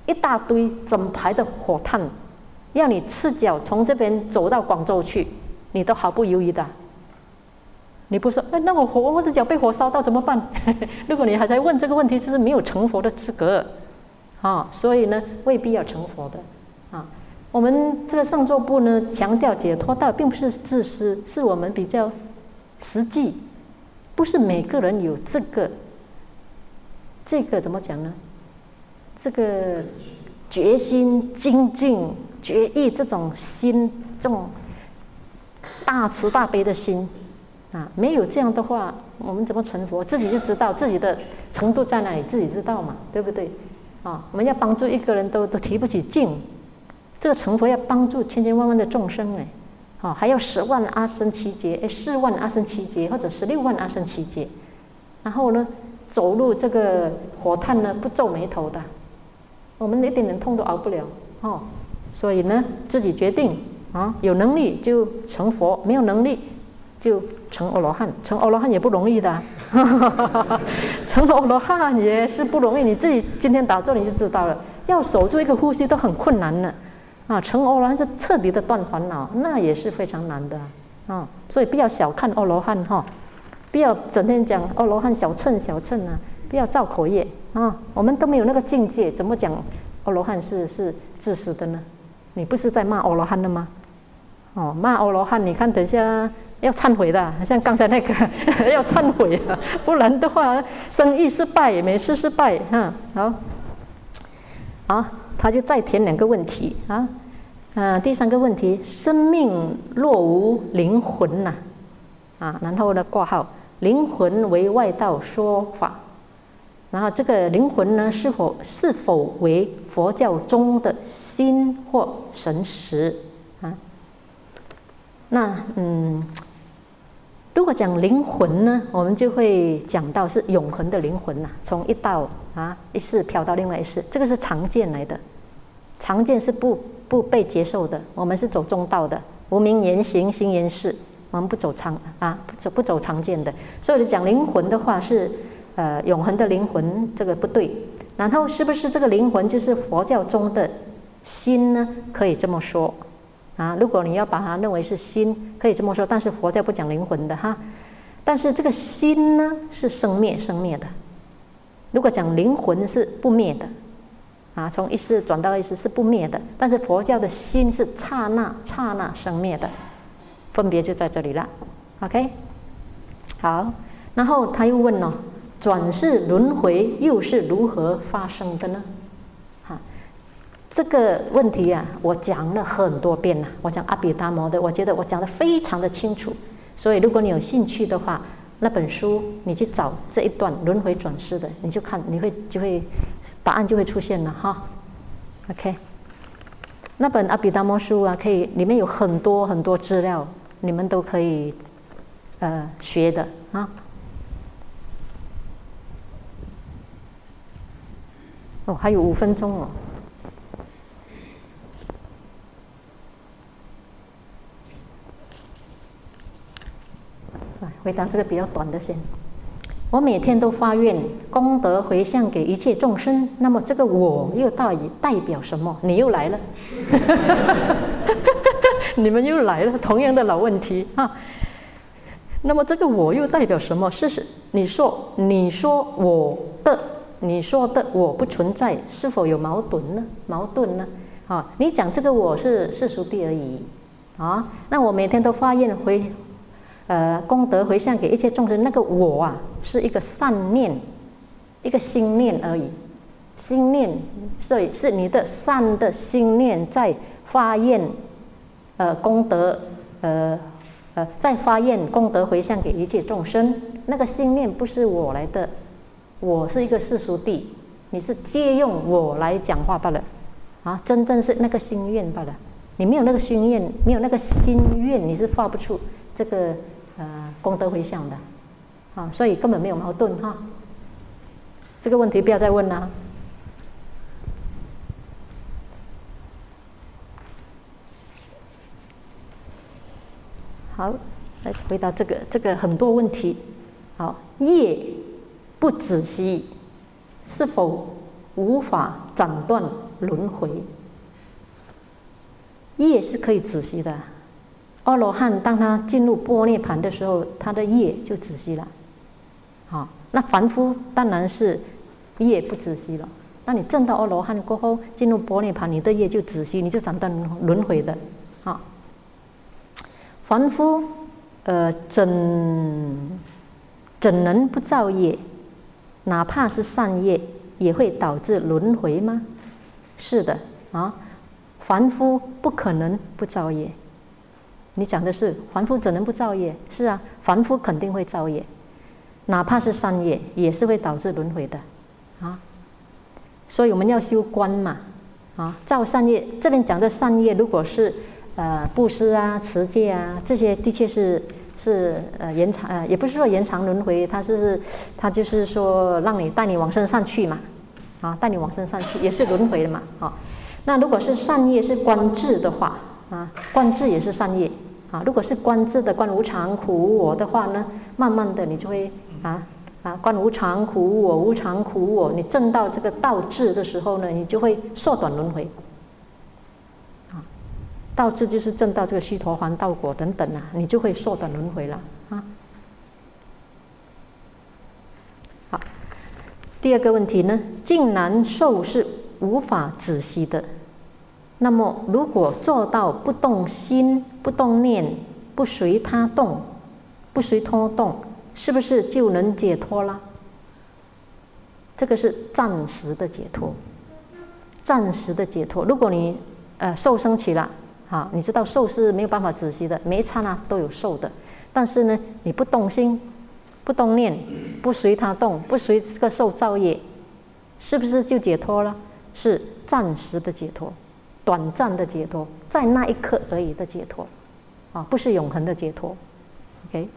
S1: 一大堆整排的火炭，要你赤脚从这边走到广州去，你都毫不犹豫的。你不说，哎，那我火，我的脚被火烧到怎么办？如果你还在问这个问题，就是没有成佛的资格啊。所以呢，未必要成佛的啊。我们这个上座部呢，强调解脱道，并不是自私，是我们比较实际，不是每个人有这个这个怎么讲呢？这个决心、精进、决意这种心，这种大慈大悲的心。啊，没有这样的话，我们怎么成佛？自己就知道自己的程度在哪里，自己知道嘛，对不对？啊，我们要帮助一个人都都提不起劲，这个成佛要帮助千千万万的众生哎，啊，还要十万阿僧祇劫，哎，四万阿僧祇劫或者十六万阿僧祇劫，然后呢，走入这个火炭呢，不皱眉头的，我们一点点痛都熬不了哦。所以呢，自己决定啊，有能力就成佛，没有能力就成阿罗汉。成阿罗汉也不容易的、啊，成阿罗汉也是不容易。你自己今天打坐你就知道了，要守住一个呼吸都很困难呢。啊，成阿罗汉是彻底的断烦恼，那也是非常难的啊。所以不要小看阿罗汉哈，不要整天讲阿罗汉小乘小乘啊，不要造口业啊。我们都没有那个境界，怎么讲阿罗汉是是自私的呢？你不是在骂阿罗汉的吗？哦，骂阿罗汉，你看等一下要忏悔的，像刚才那个要忏悔啊，不然的话生意失败，每次失败哈。好，好，他就再填两个问题啊。呃，第三个问题，生命若无灵魂呐、啊，啊，然后呢挂号，灵魂为外道说法，然后这个灵魂呢是否是否为佛教中的心或神识啊？那嗯，如果讲灵魂呢，我们就会讲到是永恒的灵魂呐、啊，从一道啊一世飘到另外一世，这个是常见来的，常见是不不被接受的。我们是走中道的，无明言行，行言事，我们不走常啊不走不走常见的。所以讲灵魂的话是呃永恒的灵魂，这个不对。然后是不是这个灵魂就是佛教中的心呢？可以这么说。啊，如果你要把它认为是心，可以这么说，但是佛教不讲灵魂的哈。但是这个心呢，是生灭生灭的。如果讲灵魂是不灭的，啊，从一世转到一世是不灭的。但是佛教的心是刹那刹那生灭的，分别就在这里了。OK， 好，然后他又问了、哦，转世轮回又是如何发生的呢？这个问题啊，我讲了很多遍了。我讲阿毗达摩的，我觉得我讲得非常的清楚。所以如果你有兴趣的话，那本书你去找这一段轮回转世的，你就看，你会就会答案就会出现了哈。OK， 那本阿毗达摩书啊，可以里面有很多很多资料，你们都可以呃学的啊。哦，还有五分钟哦。回答这个比较短的先。我每天都发愿功德回向给一切众生，那么这个我又到底代表什么？你又来了，你们又来了，同样的老问题啊。那么这个我又代表什么？是是，你说你说我的，你说的我不存在，是否有矛盾呢？矛盾呢？啊，你讲这个我是世俗谛而已啊。那我每天都发愿回。呃，功德回向给一切众生，那个我啊，是一个善念，一个心念而已。心念，所以是你的善的心念在发愿，呃，功德，呃呃，在发愿功德回向给一切众生。那个心念不是我来的，我是一个世俗谛，你是借用我来讲话罢了，啊，真正是那个心愿罢了。你没有那个心愿，没有那个心愿，你是发不出这个。呃，功德回向的，啊，所以根本没有矛盾哈。这个问题不要再问了。好，来回答这个，这个很多问题。好，业不止息，是否无法斩断轮回。业是可以止息的。阿罗汉当他进入般涅盘的时候，他的业就止息了。好，那凡夫当然是业不止息了。那你证到阿罗汉过后，进入般涅盘，你的业就止息，你就斩断轮回的。啊，凡夫呃怎怎能不造业？哪怕是善业，也会导致轮回吗？是的啊，凡夫不可能不造业。你讲的是凡夫怎能不造业？是啊，凡夫肯定会造业，哪怕是善业，也是会导致轮回的啊。所以我们要修观嘛，啊，造善业。这边讲的善业，如果是呃布施啊、持戒啊，这些的确是是呃延长呃，也不是说延长轮回，它是它就是说让你带你往身上去嘛，啊，带你往身上去也是轮回的嘛，啊。那如果是善业是观智的话，啊，观智也是善业。啊，如果是观智的观无常苦无我的话呢，慢慢的你就会啊啊观无常苦无我无常苦无我，你证到这个道智的时候呢，你就会缩短轮回。啊，道智就是证到这个须陀洹道果等等啊，你就会缩短轮回了啊。好，第二个问题呢，竟然受是无法止息的。那么，如果做到不动心、不动念、不随他动、不随他动，是不是就能解脱了？这个是暂时的解脱，暂时的解脱。如果你呃受升起了，啊，你知道受是没有办法止息的，每一刹那都有受的。但是呢，你不动心、不动念、不随他动、不随这个受造业，是不是就解脱了？是暂时的解脱。短暂的解脱，在那一刻而已的解脱，啊，不是永恒的解脱。OK，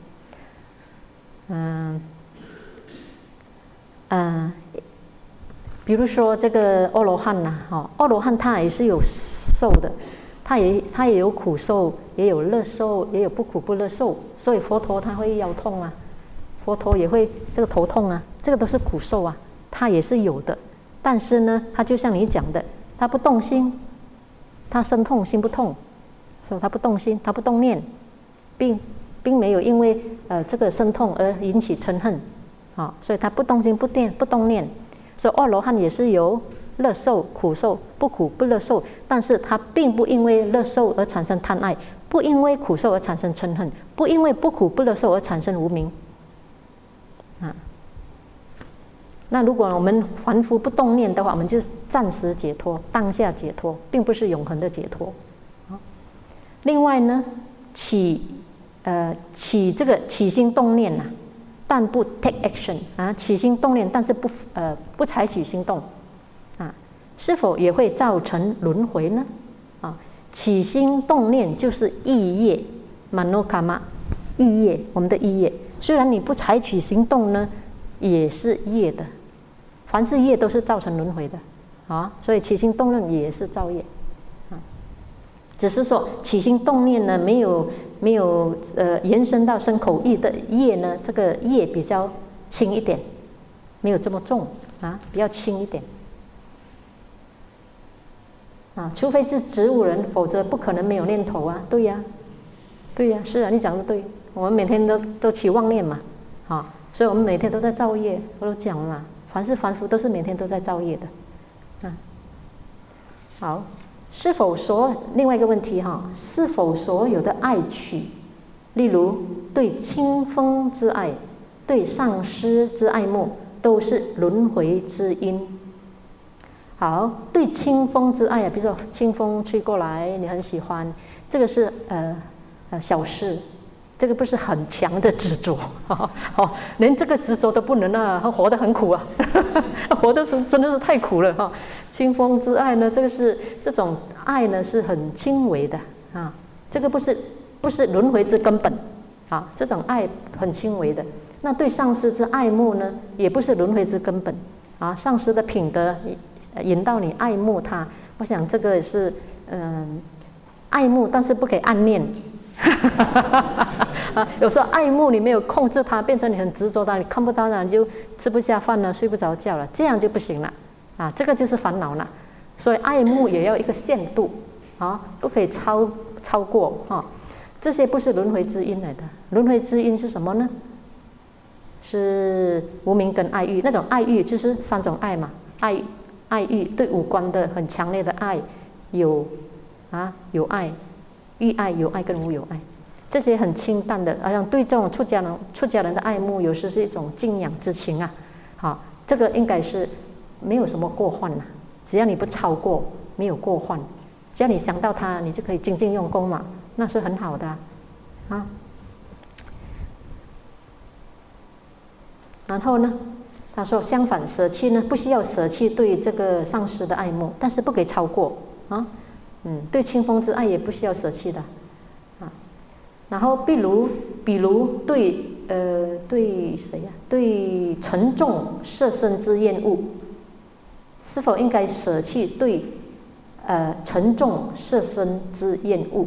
S1: 嗯，呃，比如说这个阿罗汉呐，哈，阿罗汉他也是有受的，他也他也有苦受，也有乐受，也有不苦不乐受。所以佛陀他会腰痛啊，佛陀也会这个头痛啊，这个都是苦受啊，他也是有的。但是呢，他就像你讲的，他不动心。他身痛心不痛，所以他不动心，他不动念，并并没有因为呃这个身痛而引起嗔恨，啊，所以他不动心不念不动念。所以阿罗汉也是有乐受、苦受、不苦不乐受，但是他并不因为乐受而产生贪爱，不因为苦受而产生嗔恨，不因为不苦不乐受而产生无明，啊。那如果我们凡夫不动念的话，我们就暂时解脱，当下解脱，并不是永恒的解脱。另外呢，起呃起这个起心动念呐、啊，但不 take action 啊，起心动念，但是不呃不采取行动啊，是否也会造成轮回呢？啊，起心动念就是意业 ，manokarma， 意业，我们的意业。虽然你不采取行动呢，也是业的。凡是业都是造成轮回的，啊，所以起心动念也是造业，啊，只是说起心动念呢，没有没有呃延伸到身口意的业呢，这个业比较轻一点，没有这么重啊，比较轻一点，啊，除非是植物人，否则不可能没有念头啊，对呀、啊，对呀、啊，是啊，你讲的对，我们每天都都起妄念嘛，啊，所以我们每天都在造业，我都讲了嘛。凡是凡夫都是每天都在造业的，啊，好，是否所另外一个问题哈，是否所有的爱取，例如对清风之爱，对上师之爱慕，都是轮回之因？好，对清风之爱啊，比如说清风吹过来，你很喜欢，这个是呃呃小事。这个不是很强的执着，哦，连这个执着都不能啊，活得很苦啊，活得是真的是太苦了哈。清风之爱呢，这个是这种爱呢是很轻微的啊，这个不是不是轮回之根本啊，这种爱很轻微的。那对上师之爱慕呢，也不是轮回之根本啊，上师的品德引导你爱慕他，我想这个是嗯爱慕，但是不可以暗恋。啊，有时候爱慕你没有控制它，变成你很执着它，你看不到它，你就吃不下饭了，睡不着觉了，这样就不行了啊！这个就是烦恼了。 所以爱慕也要一个限度啊，不可以超超过啊。这些不是轮回之因来的，轮回之因是什么呢？是无明跟爱欲。那种爱欲就是三种爱嘛，爱爱欲对五官的很强烈的爱，有啊有爱、欲爱、有爱跟无有爱。这些很清淡的，好像对这种出家人、出家人的爱慕，有时是一种敬仰之情啊。好，这个应该是没有什么过患了，只要你不超过，没有过患，只要你想到它，你就可以精进用功嘛，那是很好的啊。啊然后呢，他说相反，舍弃呢不需要舍弃对这个上师的爱慕，但是不可以超过啊。嗯，对清风之爱也不需要舍弃的。然后，比如，比如对呃对谁呀、啊？对沉重色身之厌恶，是否应该舍弃对呃沉重色身之厌恶？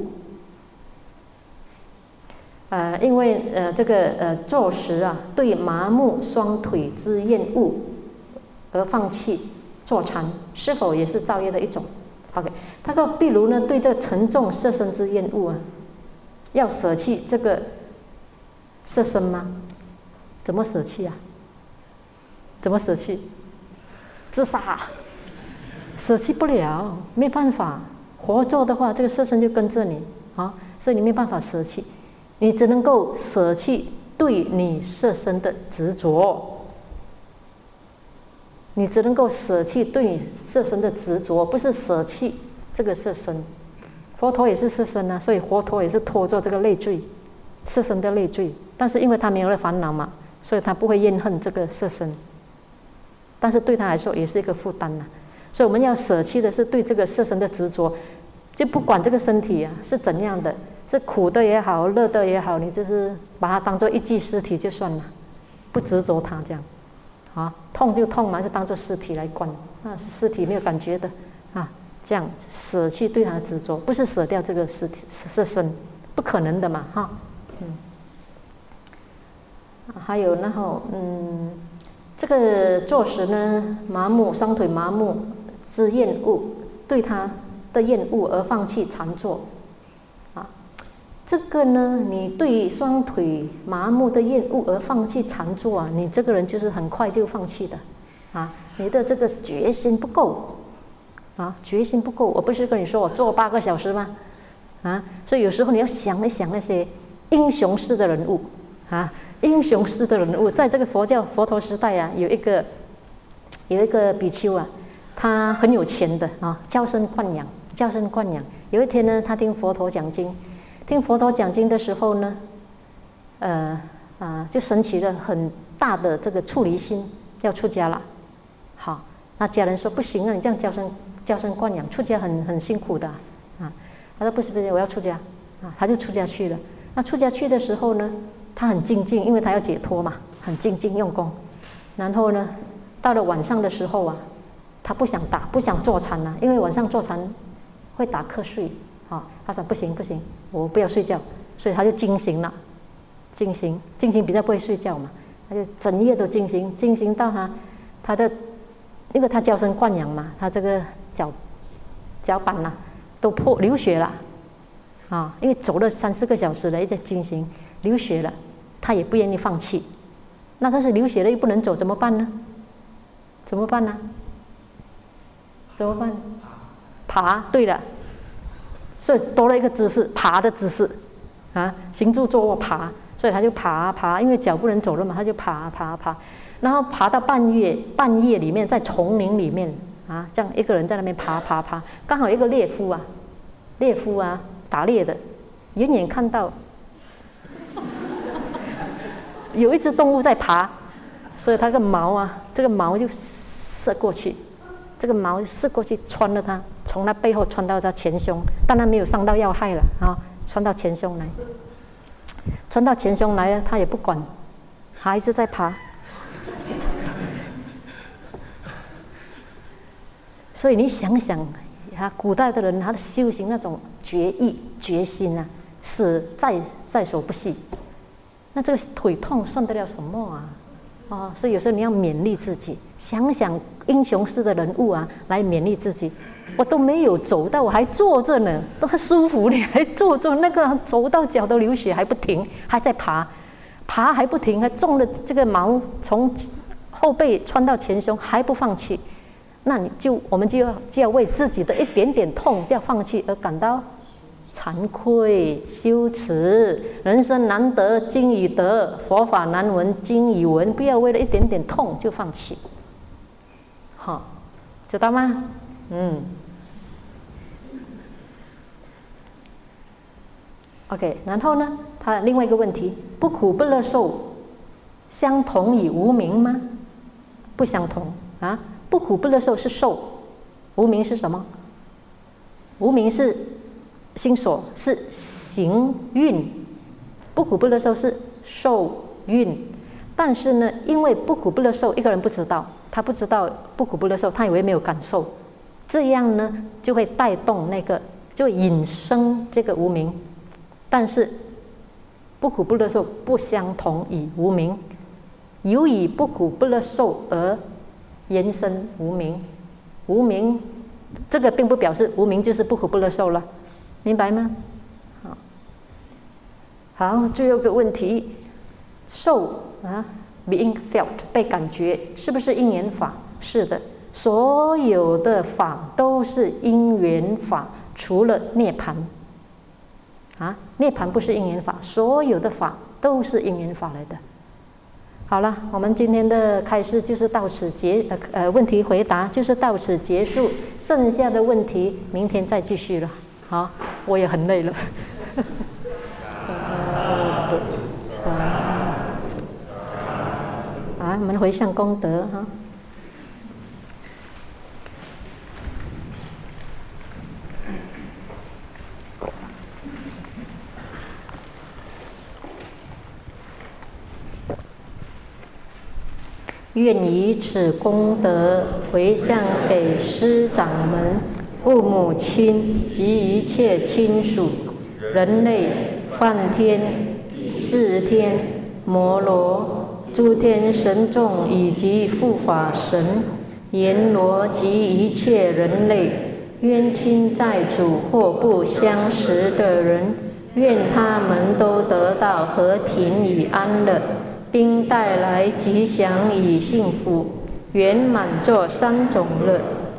S1: 呃，因为呃这个呃坐时啊，对麻木双腿之厌恶而放弃坐禅，是否也是造业的一种 ？OK， 他说，比如呢，对这个沉重色身之厌恶啊。要舍弃这个色身吗？怎么舍弃啊？怎么舍弃？自杀？舍弃不了，没办法。活着的话，这个色身就跟着你啊，所以你没办法舍弃，你只能够舍弃对你色身的执着。你只能够舍弃对你色身的执着，不是舍弃这个色身。佛陀也是色身啊，所以佛陀也是拖着这个累赘，色身的累赘。但是因为他没有了烦恼嘛，所以他不会怨恨这个色身。但是对他来说也是一个负担呐、啊。所以我们要舍弃的是对这个色身的执着，就不管这个身体啊是怎样的，是苦的也好，乐的也好，你就是把它当做一具尸体就算了，不执着它这样。啊，痛就痛嘛，就当做尸体来观，那是尸体没有感觉的啊。这样舍弃对他的执着，不是舍掉这个尸体色身，不可能的嘛，哈，嗯。还有然后嗯，这个坐时呢，麻木双腿麻木之厌恶，对他的厌恶而放弃禅坐，啊，这个呢，你对双腿麻木的厌恶而放弃禅坐啊，你这个人就是很快就放弃的，啊，你的这个决心不够。啊，决心不够，我不是跟你说我做八个小时吗？啊，所以有时候你要想一想那些英雄式的人物啊，英雄式的人物，在这个佛教佛陀时代啊，有一个有一个比丘啊，他很有钱的啊，娇生惯养，娇生惯养。有一天呢，他听佛陀讲经，听佛陀讲经的时候呢，呃啊，就升起了很大的这个出离心，要出家了。好，那家人说不行啊，你这样娇生。娇生惯养，出家很很辛苦的啊！啊他说不是不是，我要出家啊！他就出家去了。那出家去的时候呢，他很精进，因为他要解脱嘛，很精进用功。然后呢，到了晚上的时候啊，他不想打，不想坐禅啊，因为晚上坐禅会打瞌睡啊。他说不行不行，我不要睡觉，所以他就精行了，精行精行比较不会睡觉嘛，他就整夜都精行，精行到他他的，因为他娇生惯养嘛，他这个。脚脚板呐、啊、都破流血了啊！因为走了三四个小时了，一直进行流血了，他也不愿意放弃。那但是流血了又不能走，怎么办呢？怎么办呢？怎么办？爬，对了，所以多了一个姿势，爬的姿势啊，行住坐卧爬，所以他就爬爬，因为脚不能走了嘛，他就爬爬爬，然后爬到半夜半夜里面，在丛林里面。啊，这样一个人在那边爬爬爬，刚好一个猎夫啊，猎夫啊，打猎的，远远看到有一只动物在爬，所以他个毛啊，这个毛就射过去，这个毛射过去穿了他，从他背后穿到他前胸，当然没有伤到要害了啊，穿到前胸来，穿到前胸来了，他也不管，还是在爬。所以你想想，他古代的人他的修行那种决意决心啊，是在在所不惜。那这个腿痛算得了什么啊？啊、哦，所以有时候你要勉励自己，想想英雄式的人物啊，来勉励自己。 我都没有走到，我还坐着呢，都很舒服，你还坐着，那个走到脚都流血还不停，还在爬，爬还不停，还中了这个毛从后背穿到前胸还不放弃，那你就我们就要就要为自己的一点点痛要放弃而感到惭愧羞耻。人生难得经已得，佛法难闻经已闻，不要为了一点点痛就放弃。好，知道吗？嗯。OK， 然后呢，他另外一个问题，不苦不乐受相同与无明吗？不相同啊！不苦不乐受是受，无明是什么？无明是心所，是行运。不苦不乐受是受运，但是呢，因为不苦不乐受，一个人不知道，他不知道不苦不乐受，他以为没有感受，这样呢就会带动那个，就会引生这个无明。但是不苦不乐受不相同与无明，由于不苦不乐受而延伸无明。无明这个并不表示无明就是不苦不乐受了，明白吗？好，好，最后一个问题，受啊 being felt 被感觉是不是因缘法？是的，所有的法都是因缘法，除了涅槃啊，涅槃不是因缘法，所有的法都是因缘法来的。好了，我们今天的开示就是到此结呃呃问题回答就是到此结束，剩下的问题明天再继续了。好，我也很累了。啊，我们回向功德哈。愿以此功德回向给师长们、父母亲及一切亲属、人类、梵天、释天、摩罗、诸天神众以及护法神、阎罗及一切人类，冤亲债主或不相识的人，愿他们都得到和平与安乐，并带来吉祥与幸福，圆满这三种乐：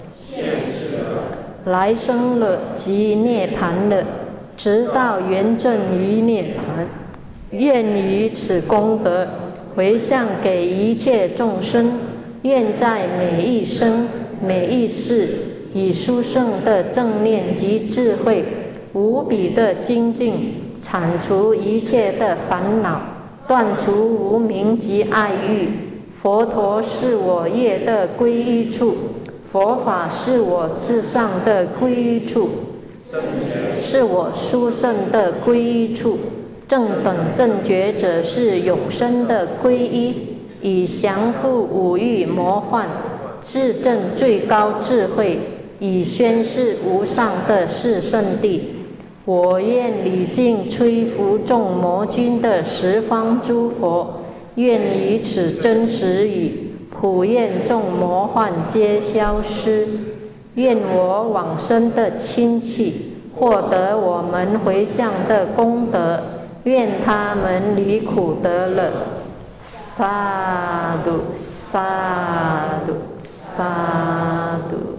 S1: 来生乐及涅槃乐，直到圆证于涅槃。愿以此功德回向给一切众生，愿在每一生每一世以殊胜的正念及智慧，无比的精进，铲除一切的烦恼，断除无明及爱欲。佛陀是我业的归依处，佛法是我至上的归依处，是我殊胜的归依处。正等正觉者是永生的归依，以降伏五欲魔幻，自证最高智慧，以宣示无上的是圣地。我愿礼敬摧伏众魔君的十方诸佛，愿以此真实语普愿众魔幻皆消失。愿我往生的亲戚获得我们回向的功德，愿他们离苦得乐。萨埵萨埵萨埵。